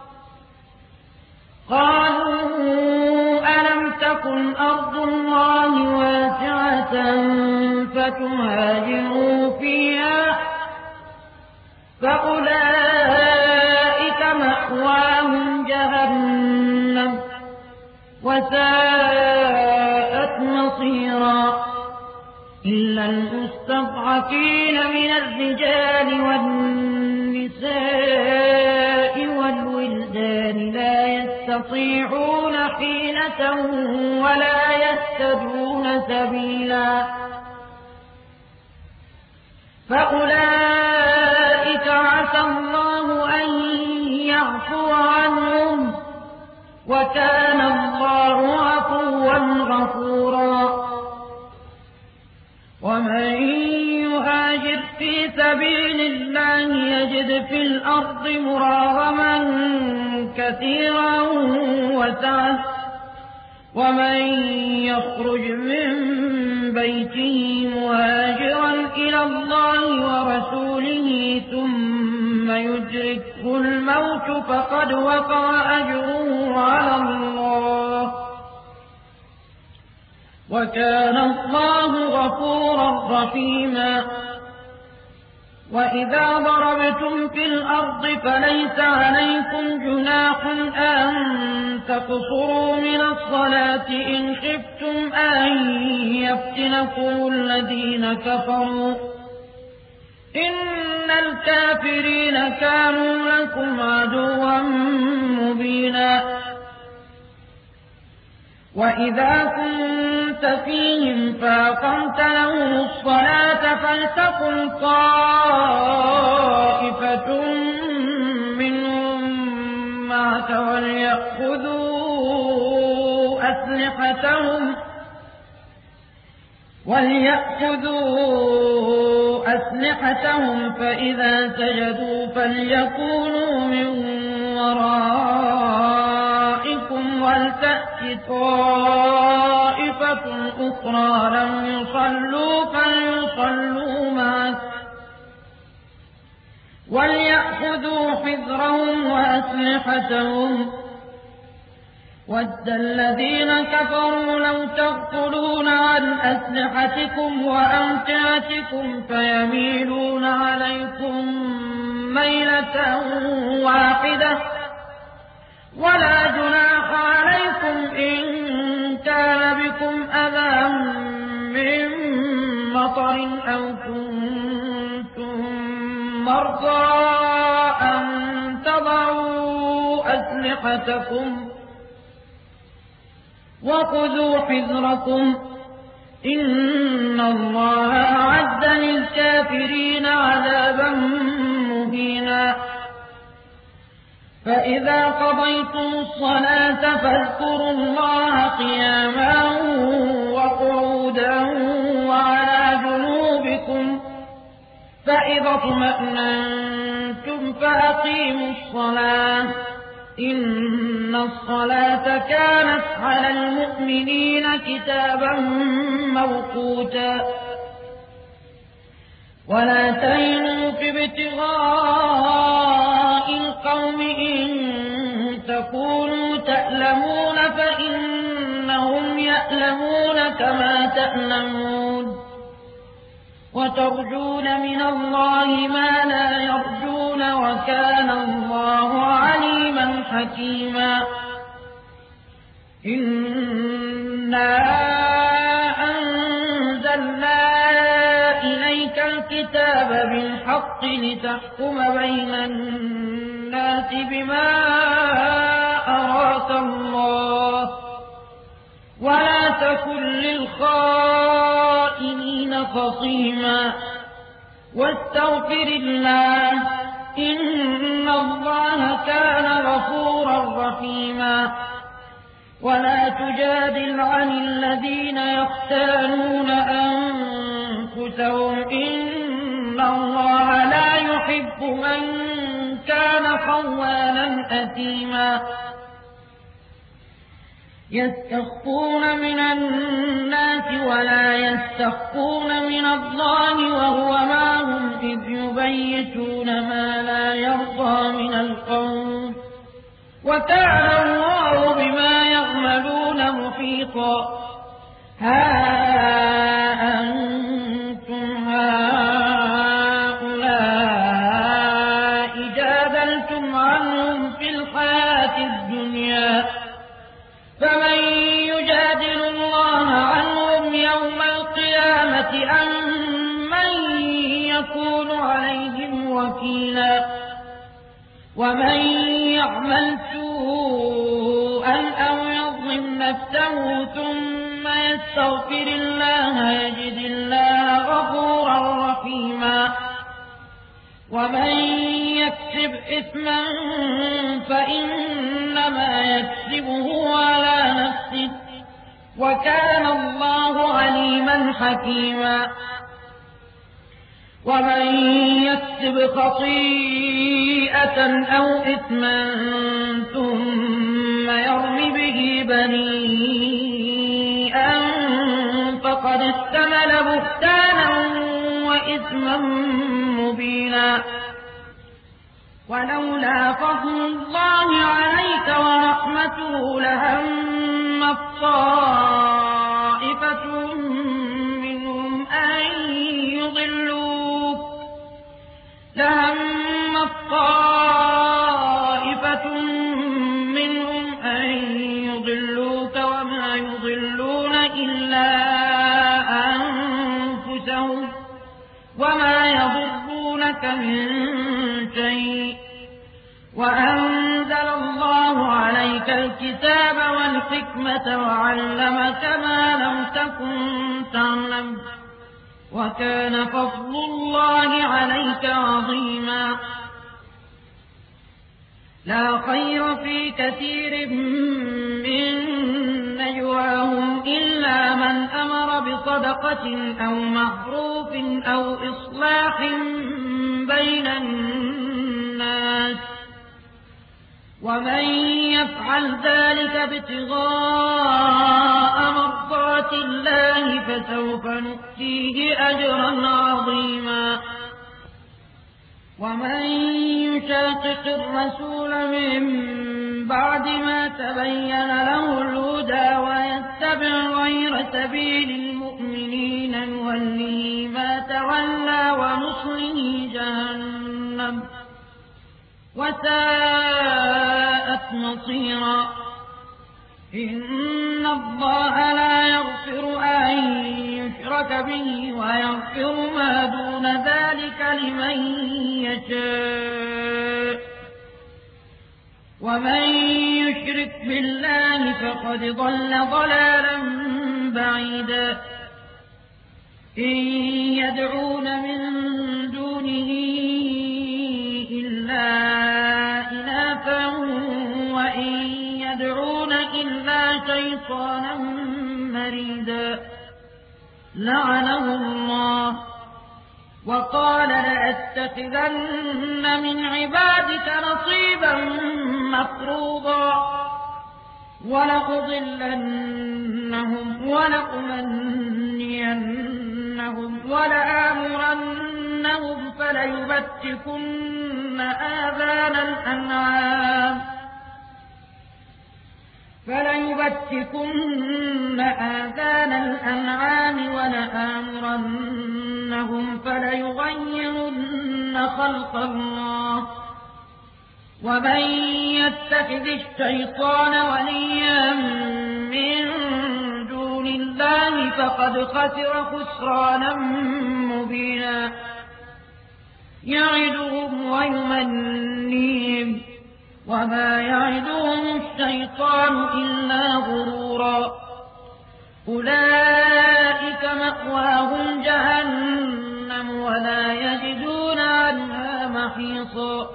قالوا ألم تكن أرض الله واسعة فتهاجروا فيها فأولئك مأواهم جهنم وساءت مصيرا إلا المستضعفين من الرجال والنساء والولدان لا يستطيعون حيلة ولا يهتدون سبيلا فأولئك عسى الله أن يعفو عنهم وكان الله عفوا غفورا ومن يهاجر في سبيل الله يجد في الأرض مراغما كثيرا وسعة ومن يخرج من بيته مهاجرا إلى الله ورسوله ثم يدركه الموت فقد وقع أجره على الله وكان الله غفورا رحيما وإذا ضربتم في الأرض فليس عليكم جناح أن تقصروا من الصلاة إن خفتم أن يفتنكم الذين كفروا إن الكافرين كانوا لكم عدوا مبينا وإذا كنت فيهم فأقمت لهم الصلاة فلتقم طائفة منهم معك وليأخذوا أسلحتهم وليأخذوا أسلحتهم فإذا سجدوا فليكونوا من ورائكم ولتأت طائفة أخرى لم يصلوا فليصلوا معك وليأخذوا حذرهم وأسلحتهم ود الذين كفروا لو تغفلون عن أسلحتكم وأمتعتكم فيميلون عليكم ميلة واحدة ولا جناح عليكم إن كان بكم أذى من مطر أو كنتم مرضى أن تضعوا أسلحتكم وخذوا حذركم إن الله أعد للكافرين عذابا مهينا فإذا قضيتم الصلاة فاذكروا الله قياما وقعودا وعلى جنوبكم فإذا اطمأننتم فأقيموا الصلاة إن الصلاة كانت على المؤمنين كتابا موقوتا ولا تهنوا في ابتغاء القوم إن تكونوا تألمون فإنهم يألمون كما تألمون وترجون من الله ما لا يرجون وكان الله عليما حكيما إنا أنزلنا إليك الكتاب بالحق لتحكم بين الناس بما أراك الله ولا تكن للخائنين خصيما واستغفر الله إن الله كان غفورا رحيما ولا تجادل عن الذين يختانون أنفسهم إن الله لا يحب من كان خوانا أثيما يستخفون من الناس ولا يستخفون من الله وهو معهم إذ يبيتون ما لا يرضى من القول وكان الله بما يعملون محيطا ها أنتم هؤلاء جادلتم عنهم في الحياة الدنيا فمن يجادل الله عنهم يوم القيامة أم من يكون عليهم وكيلا ومن يعمل سوءا أو يظلم نفسه ثم يستغفر الله يجد الله غفورا رحيما ومن يكسب إثما فإنما يكسبه على نفسه وكان الله عليما حكيما ومن يكسب خطيئة أو إثما ثم يرم به بريئا فقد احتمل بهتانا وإثما مبينا ولولا فضل الله عليك ورحمته لهم طائفة منهم أن يضلوك لهم طائفة منهم أن يضلوك وما يضلون إلا أنفسهم وما يضرونك من شيء وأنزل الله عليك الكتاب والحكمة وعلمك ما لم تكن تعلم وكان فضل الله عليك عظيما لا خير في كثير من نجواهم إلا من أمر بصدقة أو معروف أو إصلاح بين الناس ومن يفعل ذلك ابتغاء مرضات الله فسوف نؤتيه أجرا عظيما ومن يشاقق الرسول من بعد ما تبين له الهدى ويتبع غير سبيل المؤمنين نوله ما تولى ونصله جهنم وساءت مصيرا إن الله لا يغفر أن يشرك به ويغفر ما دون ذلك لمن يشاء ومن يشرك بالله فقد ضل ضلالا بعيدا إن يدعون من دونه إلا إناثا وإن يدعون إلا شيطانا مريدا لعنه الله وقال لأتخذن من عبادك نصيبا مفروضا ولأضلنهم ولأمنينهم ولآمرنهم فليبتكن آذان الأنعام فليبتكن آذان الأنعام ولآمرنهم فليغيرن خلق الله ومن يتخذ الشيطان وليا من دون الله فقد خسر خسرانا مبينا يعدهم ويمنيهم وما يعدهم الشيطان إلا غرورا أولئك مأواهم جهنم ولا يجدون عنها محيصا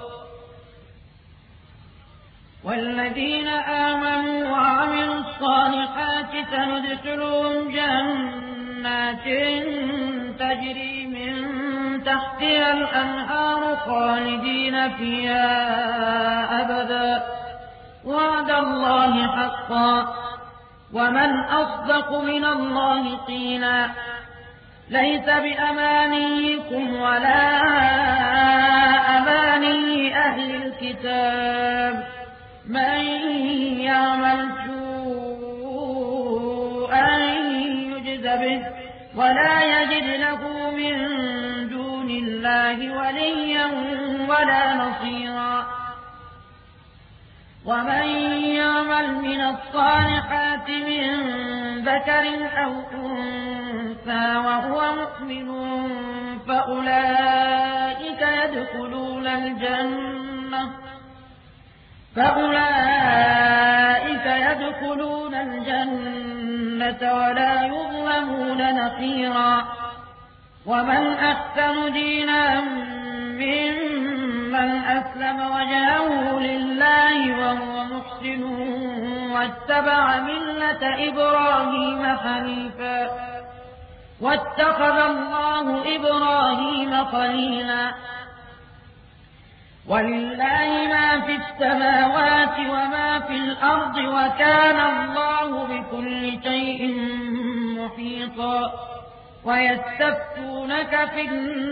والذين آمنوا وعملوا الصالحات سندخلهم جنات تجري من تحتها الأنهار خالدين فيها أبدا وعد الله حقا ومن أصدق من الله قيلا ليس بأمانيكم ولا أماني أهل الكتاب من يعمل سوءا يجز به ولا يجد له من دون الله وليا ولا نصيرا ومن يعمل من الصالحات من ذكر أو أنثى وهو مؤمن فأولئك يدخلون الجنة فأولئك يدخلون الجنة ولا يظلمون نقيرا ومن أحسن دينا ممن أسلم وجهه لله وهو محسن واتبع ملة إبراهيم حنيفا واتخذ الله إبراهيم خليلا ولله ما في السماوات وما في الأرض وكان الله بكل شيء محيطا ويستفتونك في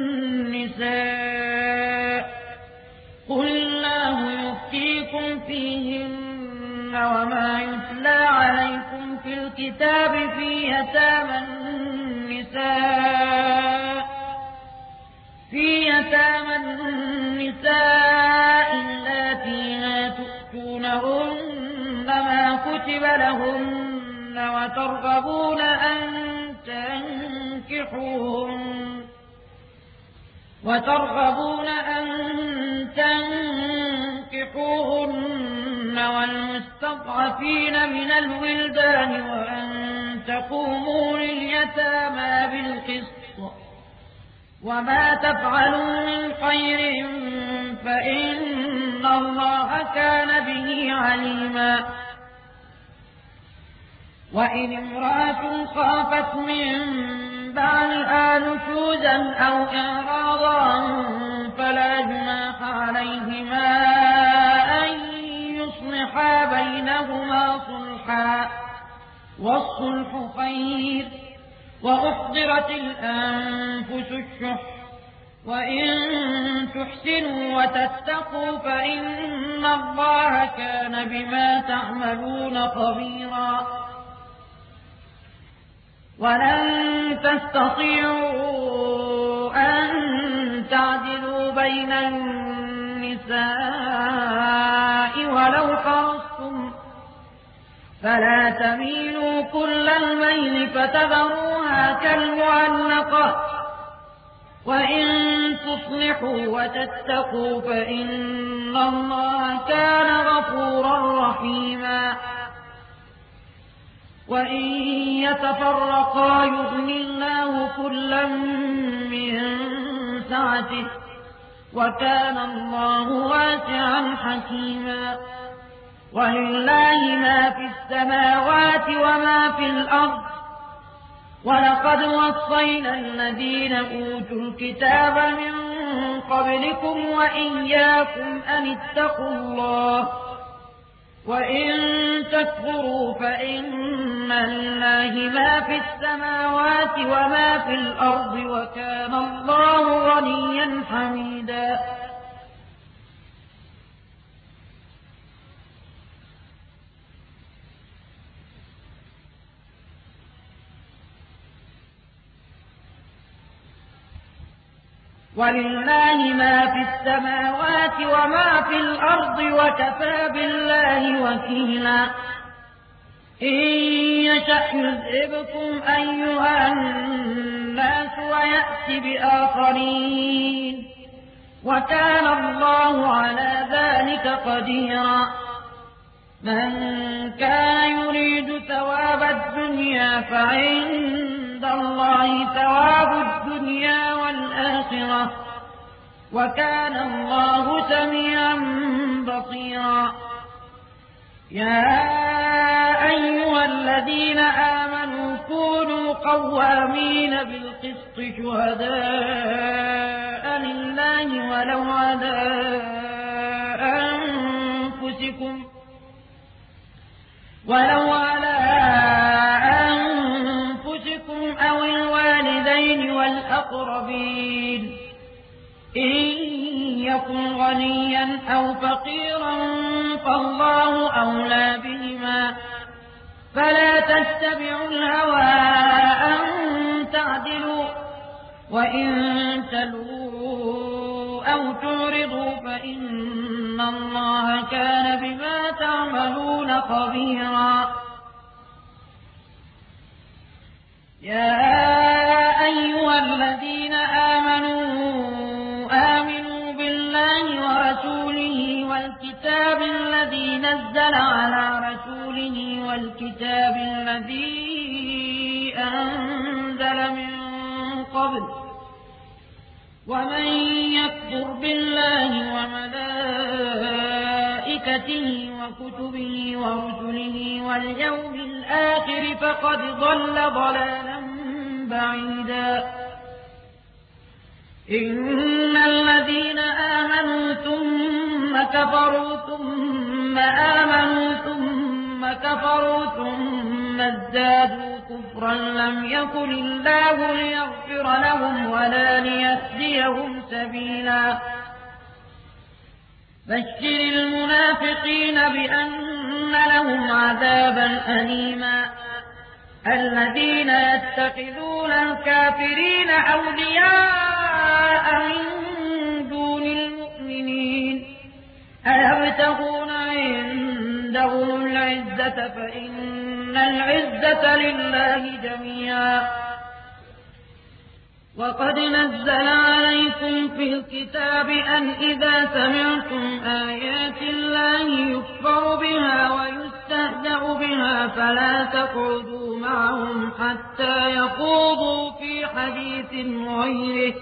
النساء قل الله يفتيكم فيهن وما يتلى عليكم في الكتاب في يتامى النساء في يتامى النساء اللاتي لا تؤتونهن ما كتب لهن وترغبون أن تنكحوهن وترغبون أن تنكحوهن والمستضعفين من الولدان وأن تقوموا لليتامى بالقسط وما تفعلوا من خير فإن الله كان به عليما وإن امرأة خافت من بعلها نشوزا أو إعراضا فلا جناح عليهما أن يصلحا بينهما صلحا والصلح خير وأحضرت الأنفس الشح وإن تحسنوا وتتقوا فإن الله كان بما تعملون خبيرا ولن تستطيعوا أن تعدلوا بين النساء ولو حرصتم فلا تميلوا كل الميل فتذروها كالمعلقة وإن تصلحوا وتتقوا فإن الله كان غفورا رحيما وإن يتفرقا يغني الله كلا من سعته وكان الله واسعا حكيما ولله ما في السماوات وما في الأرض ولقد وصينا الذين أوتوا الكتاب من قبلكم وإياكم أن اتقوا الله وإن تكفروا فإن لله ما في السماوات وما في الأرض وكان الله غنيا حميدا ولله ما في السماوات وما في الأرض وكفى بالله وكيلا إن يشأ يذهبكم أيها الناس ويأتي بآخرين وكان الله على ذلك قديرا من كان يريد ثواب الدنيا فعند الله ثواب الدنيا والآخرة وكان الله سميعا بصيرا. يا أيها الذين آمنوا كونوا قوامين بالقسط شهداء لله ولو على أنفسكم ولو على أنفسكم أو الوالدين والأقربين إن يكن غنيا أو فقيرا فالله أولى بهما فلا تتبعوا الهوى أن تعدلوا وإن تلووا أو تعرضوا فإن الله كان بما تعملون خبيرا. يا أيها الذين آمنوا آمنوا بالله ورسوله والكتاب الذي نزل على رسوله والكتاب الذي أنزل من قبل ومن يكفر بالله وملائكته وكتبه ورسله واليوم الآخر فقد ضل ضلالا بعيدا. إن الذين آمنوا ثم كفروا ثم آمنوا ثم كفروا ثم ازدادوا كفرا لم يكن الله ليغفر لهم ولا ليهديهم سبيلا. بشر المنافقين بأن لهم عذابا أليما. الذين يتخذون الكافرين أولياء من دون المؤمنين أيبتغون عندهم العزة فإن العزة لله جميعا. وقد نزل عليكم في الكتاب أن إذا سمعتم آيات الله يكفر بها ويستهزأ بها فلا تقعدوا معهم حتى يخوضوا في حديث غيره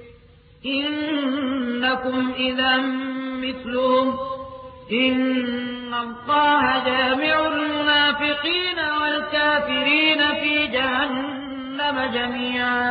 إنكم إذا مثلهم إن الله جامع المنافقين والكافرين في جهنم جميعا.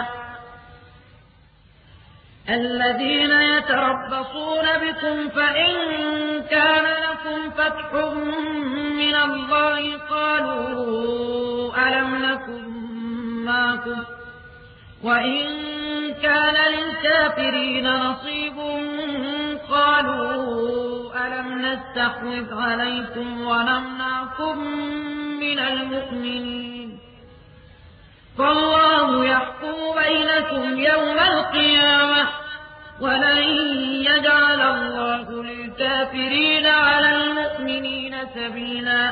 الذين يتربصون بكم فإن كان لكم فتح من الله قالوا ألم نكن معكم وإن كان للكافرين نصيب قالوا ألم نستحوذ عليكم ونمنعكم من المؤمنين فالله يحكم بينكم يوم القيامة ولن يجعل الله للكافرين على المؤمنين سبيلا.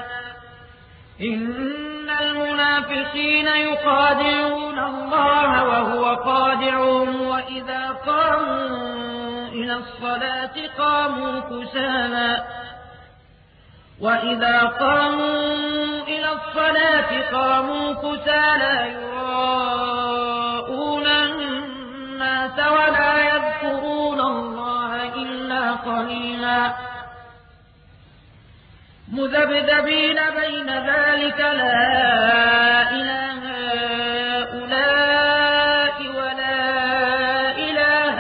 إن المنافقين يخادعون الله وهو خادعهم وإذا قاموا إلى الصلاة قاموا كسالى وإذا قاموا إلى الصلاة قاموا كسالى يراءون الناس ولا يذكرون الله إلا قليلا. مذبذبين بين ذلك لا إله هؤلاء ولا إله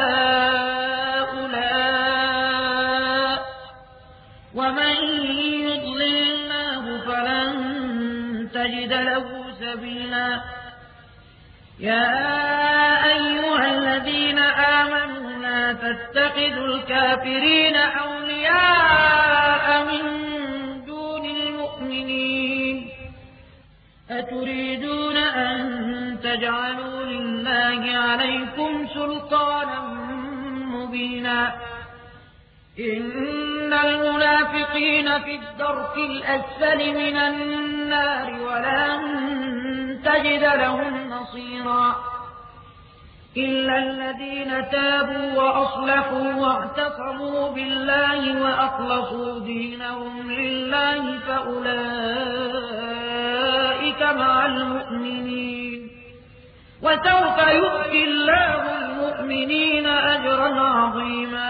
هؤلاء ومن يضلل الله فلن تجد له سبيلا. يا أيها الذين آمنوا لا تتخذوا الكافرين أولياء من أتريدون أن تجعلوا لله عليكم سلطانا مبينا. إن المنافقين في الدرك الأسفل من النار ولن تجد لهم نصيرا إلا الذين تابوا وأصلحوا واعتصموا بالله وأخلصوا دينهم لله فأولئك مع المؤمنين وسوف يؤتي الله المؤمنين أجرا عظيما.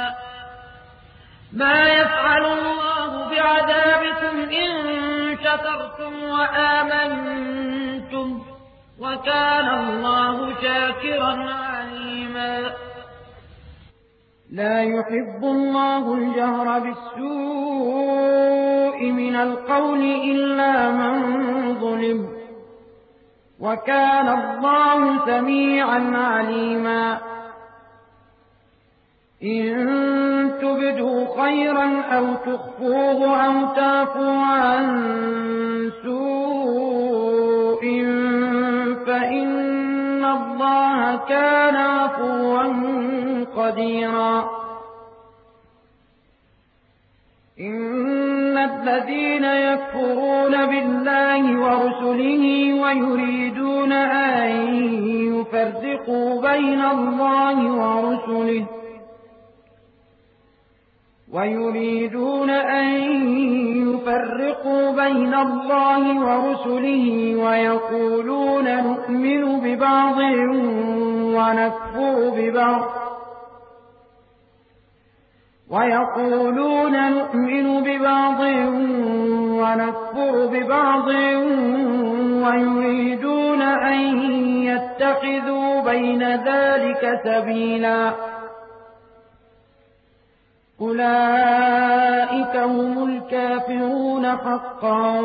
ما يفعل الله بعذابكم إن شكرتم وآمنتم وكان الله شاكرا عليما لا يحب الله الجهر بالسوء من القول إلا من ظلم وكان الله سميعا عليما إن تبدوا خيرا أو تخفوه أو تعفوا عن سوء فإن الله كان عفوا قديرا إن الذين يكفرون بالله ورسله ويريدون أن يفرقوا بين الله ورسله ويريدون أن يفرقوا بين الله ورسله ويقولون نؤمن ببعض ونكفر ببعض ويقولون نؤمن ببعض ونكفر ببعض ويريدون أن يتخذوا بين ذلك سبيلا أولئك هم الكافرون حقا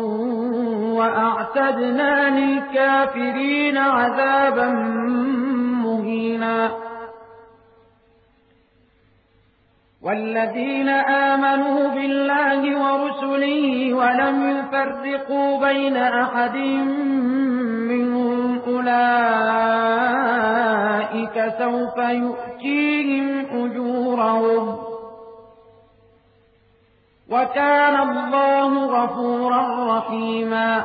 وأعتدنا للكافرين عذابا مهينا والذين آمنوا بالله ورسله ولم يفرقوا بين أحد منهم أولئك سوف يؤتيهم أجورهم وكان الله غفورا رحيما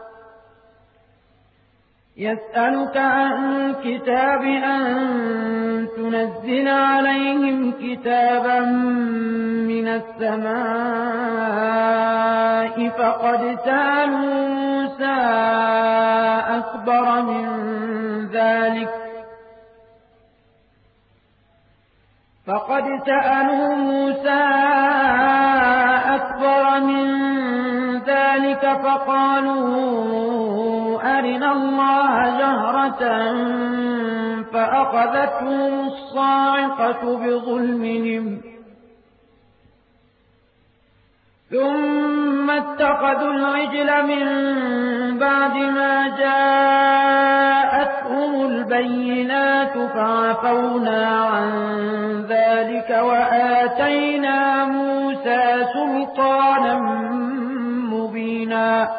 يسألك عن كتاب أن تنزل عليهم كتابا من السماء فقد سألوا موسى أكبر من ذلك فقد سألوا موسى أكبر من ذلك فقالوا أرنا الله جهرة فأخذتهم الصاعقة بظلمهم ثم اتخذوا العجل من بعد ما جاءتهم البينات فعفونا عن ذلك وآتينا موسى سلطانا مبينا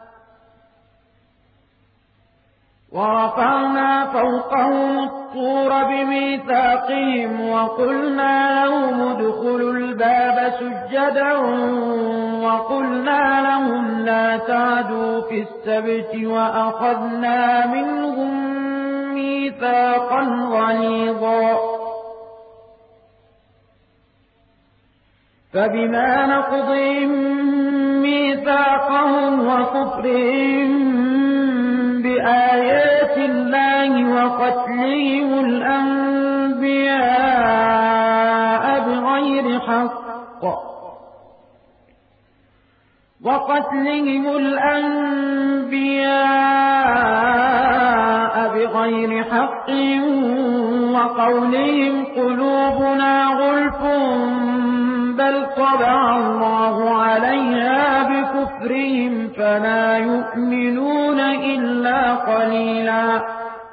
ورفعنا فوقهم الطور بميثاقهم وقلنا لهم ادخلوا الباب سجدا وقلنا لهم لا تعدوا في السبت وأخذنا منهم ميثاقا غليظا فبما نقضهم ميثاقهم وكفرهم بآيات الله وقتلهم الأنبياء بغير حق وقتلهم الأنبياء بغير حق وقولهم قلوبنا غلف بل طبع الله عليها بكفرهم فلا يؤمنون إلا قليلا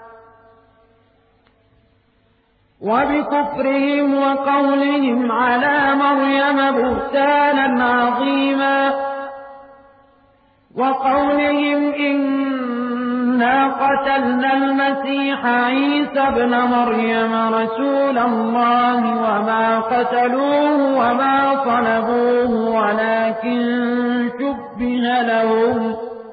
وبكفرهم وقولهم على مريم بهتانا عظيما وقولهم إنا قتلنا المسيح عيسى ابن مريم رسول الله وما قتلوه وما صلبوه ولكن شبه لهم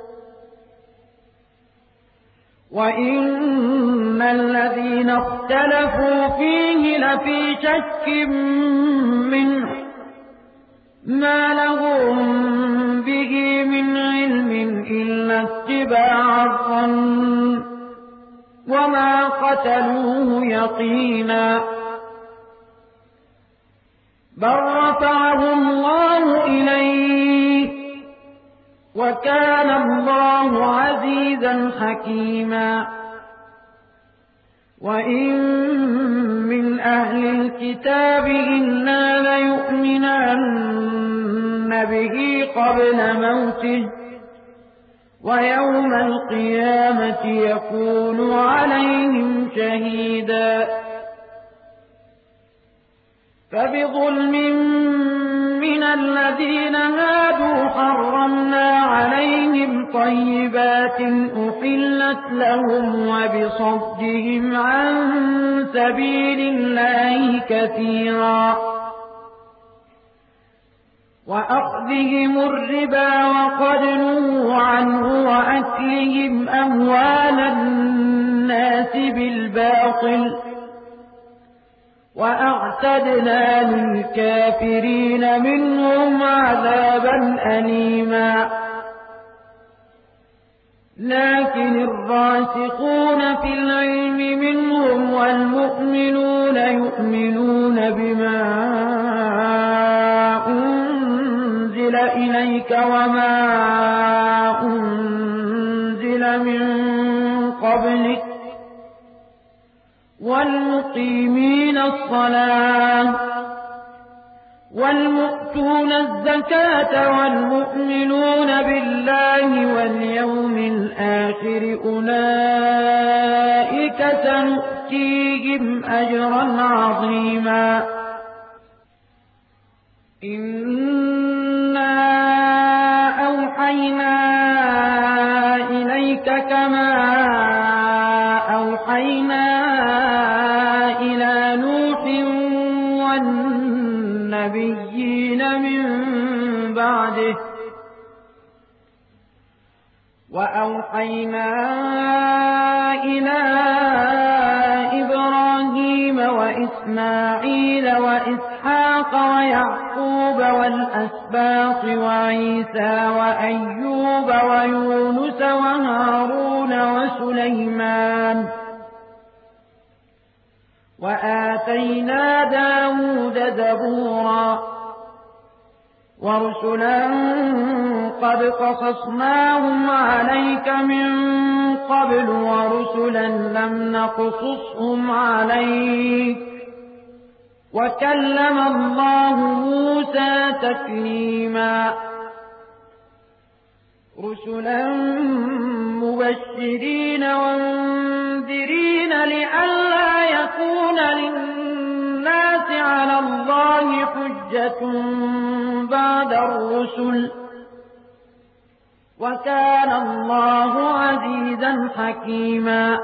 وإن الذين اختلفوا فيه لفي شك منه ما لهم به من علم إلا اتباع الظن وما قتلوه يقينا بل رفعه الله إليه وكان الله عزيزا حكيما وإن من أهل الكتاب إلا ليؤمنن به قبل موته ويوم القيامة يكون عليهم شهيدا فبظلم من الذين هادوا حرمنا عليهم طيبات أحلت لهم وبصدهم عن سبيل الله كثيرا وأخذهم الربا وقد نهوا عنه وأكلهم أموال الناس بالباطل وأعتدنا للكافرين منهم عذابا أليما لكن الراسخون في العلم منهم والمؤمنون يؤمنون بما أنزل إليك وما أنزل من قبلك والمقيمين الصلاة والمؤتون الزكاة والمؤمنون بالله واليوم الآخر أولئك سنؤتيهم أجرا عظيما إنا أوحينا إليك كما أوحينا إلى نوح والنبيين من بعده وأوحينا إلى إبراهيم وإسماعيل وإسحاق ويعقوب والأسباط وعيسى وأيوب ويونس وهارون وسليمان وآتينا داود زبورا ورسلا قد قصصناهم عليك من قبل ورسلا لم نقصصهم عليك وكلم الله موسى تكليما رسلا مبشرين ومنذرين لئلا يكون للناس على الله حجة بعد الرسل وكان الله عزيزا حكيما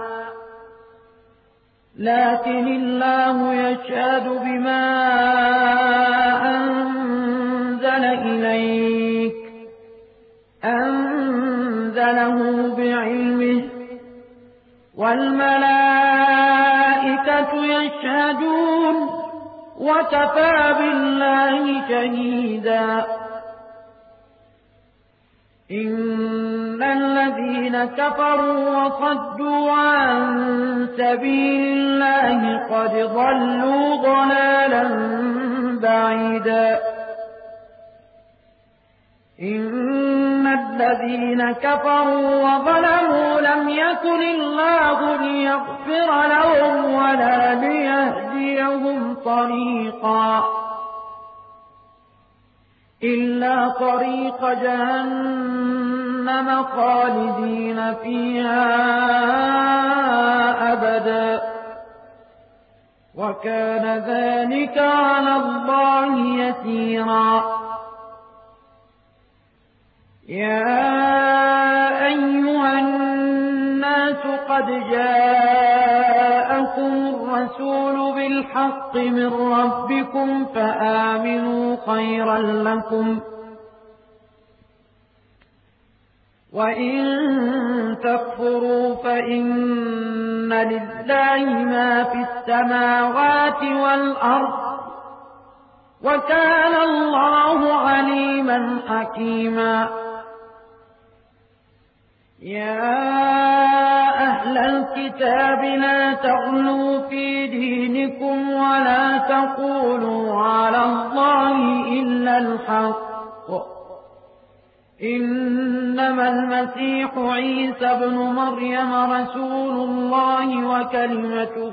لكن الله يشهد بما أنزل إليك أنزله بعلمه والملائكة يشهدون وكفى بالله شهيدا إن الذين كفروا وصدوا عن سبيل الله قد ضلوا ضلالا بعيدا إن الذين كفروا وظلموا لم يكن الله ليغفر لهم ولا ليهديهم طريقا إلا طريق جهنم خالدين فيها أبدا وكان ذلك على الله يسيرا يا أيها الناس قد جاءكم الرسول بالحق من ربكم فآمنوا خيرا لكم وإن تكفروا فإن لله ما في السماوات والأرض وكان الله عليما حكيما يا أهل الكتاب لا تغلوا في دينكم ولا تقولوا على الله الحق إنما المسيح عيسى ابن مريم رسول الله وكلمته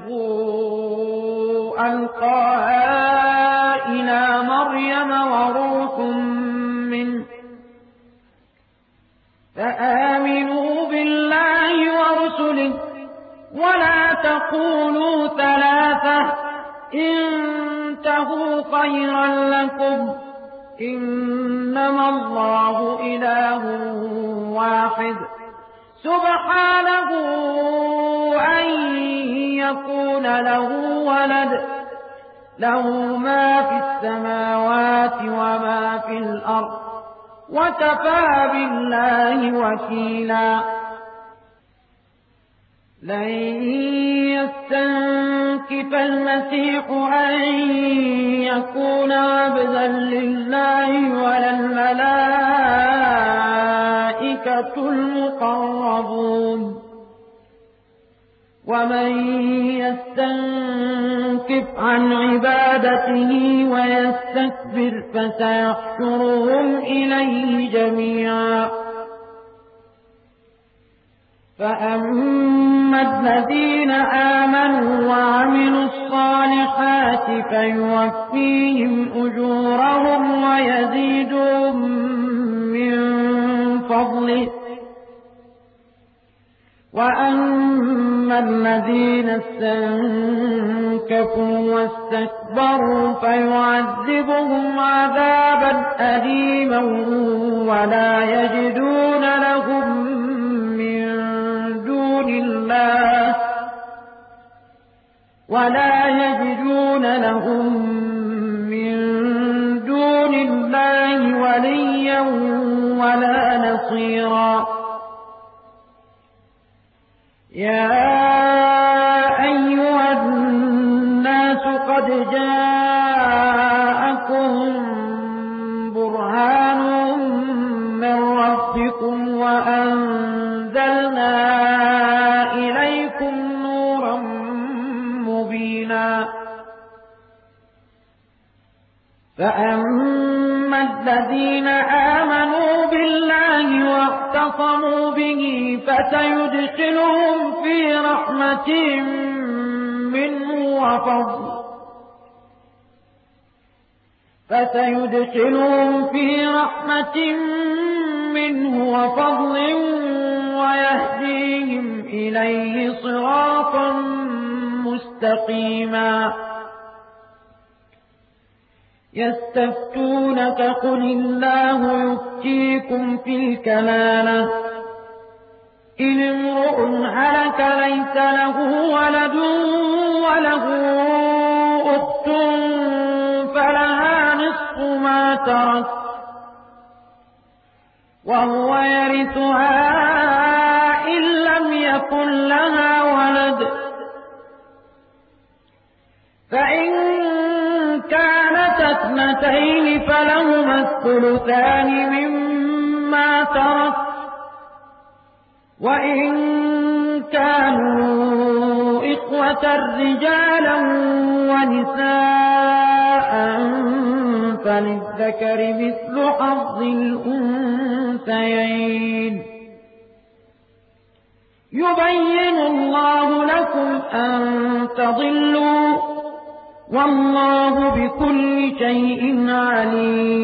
ألقاها إلى مريم وروح منه فآمنوا بالله ورسله ولا تقولوا ثلاثة انتهوا خيرا لكم إنما الله إله واحد سبحانه أن يكون له ولد له ما في السماوات وما في الأرض وكفى بالله وكيلا لن يستنكف المسيح أن يكون عبدا لله ولا الملائكة المقربون ومن يستنكف عن عبادته ويستكبر فسيحشرهم إليه جميعا فأما الذين آمنوا وعملوا الصالحات فيوفيهم أجورهم ويزيدهم من فضله وأما الذين استنكفوا واستكبروا فيعذبهم عذابا أليما ولا يجدون لهم من دون الله ولا يجدون لهم من دون الله وليا ولا نصيرا يا أيها الناس قد جاءكم برهان من ربكم وأنزلنا إليكم نورا مبينا فأما الذين آمنوا بالله واعتصموا به فسيدخلهم في رحمة منه وفضل فسيدخلهم في رحمة منه وفضل ويهديهم إليه صراطا مستقيما يستفتونك قل الله يفتيكم في الكلالة إن امرؤ هلك ليس له ولد وله أخت فلها نصف ما ترك وهو يرثها إن لم يكن لها ولد فإن كانت اثنتين فلهما الثلثان مما ترك وإن كانوا إخوة رجالا ونساء فللذكر مثل حظ الأنثيين يبين الله لكم أن تضلوا والله بكل شيء عليم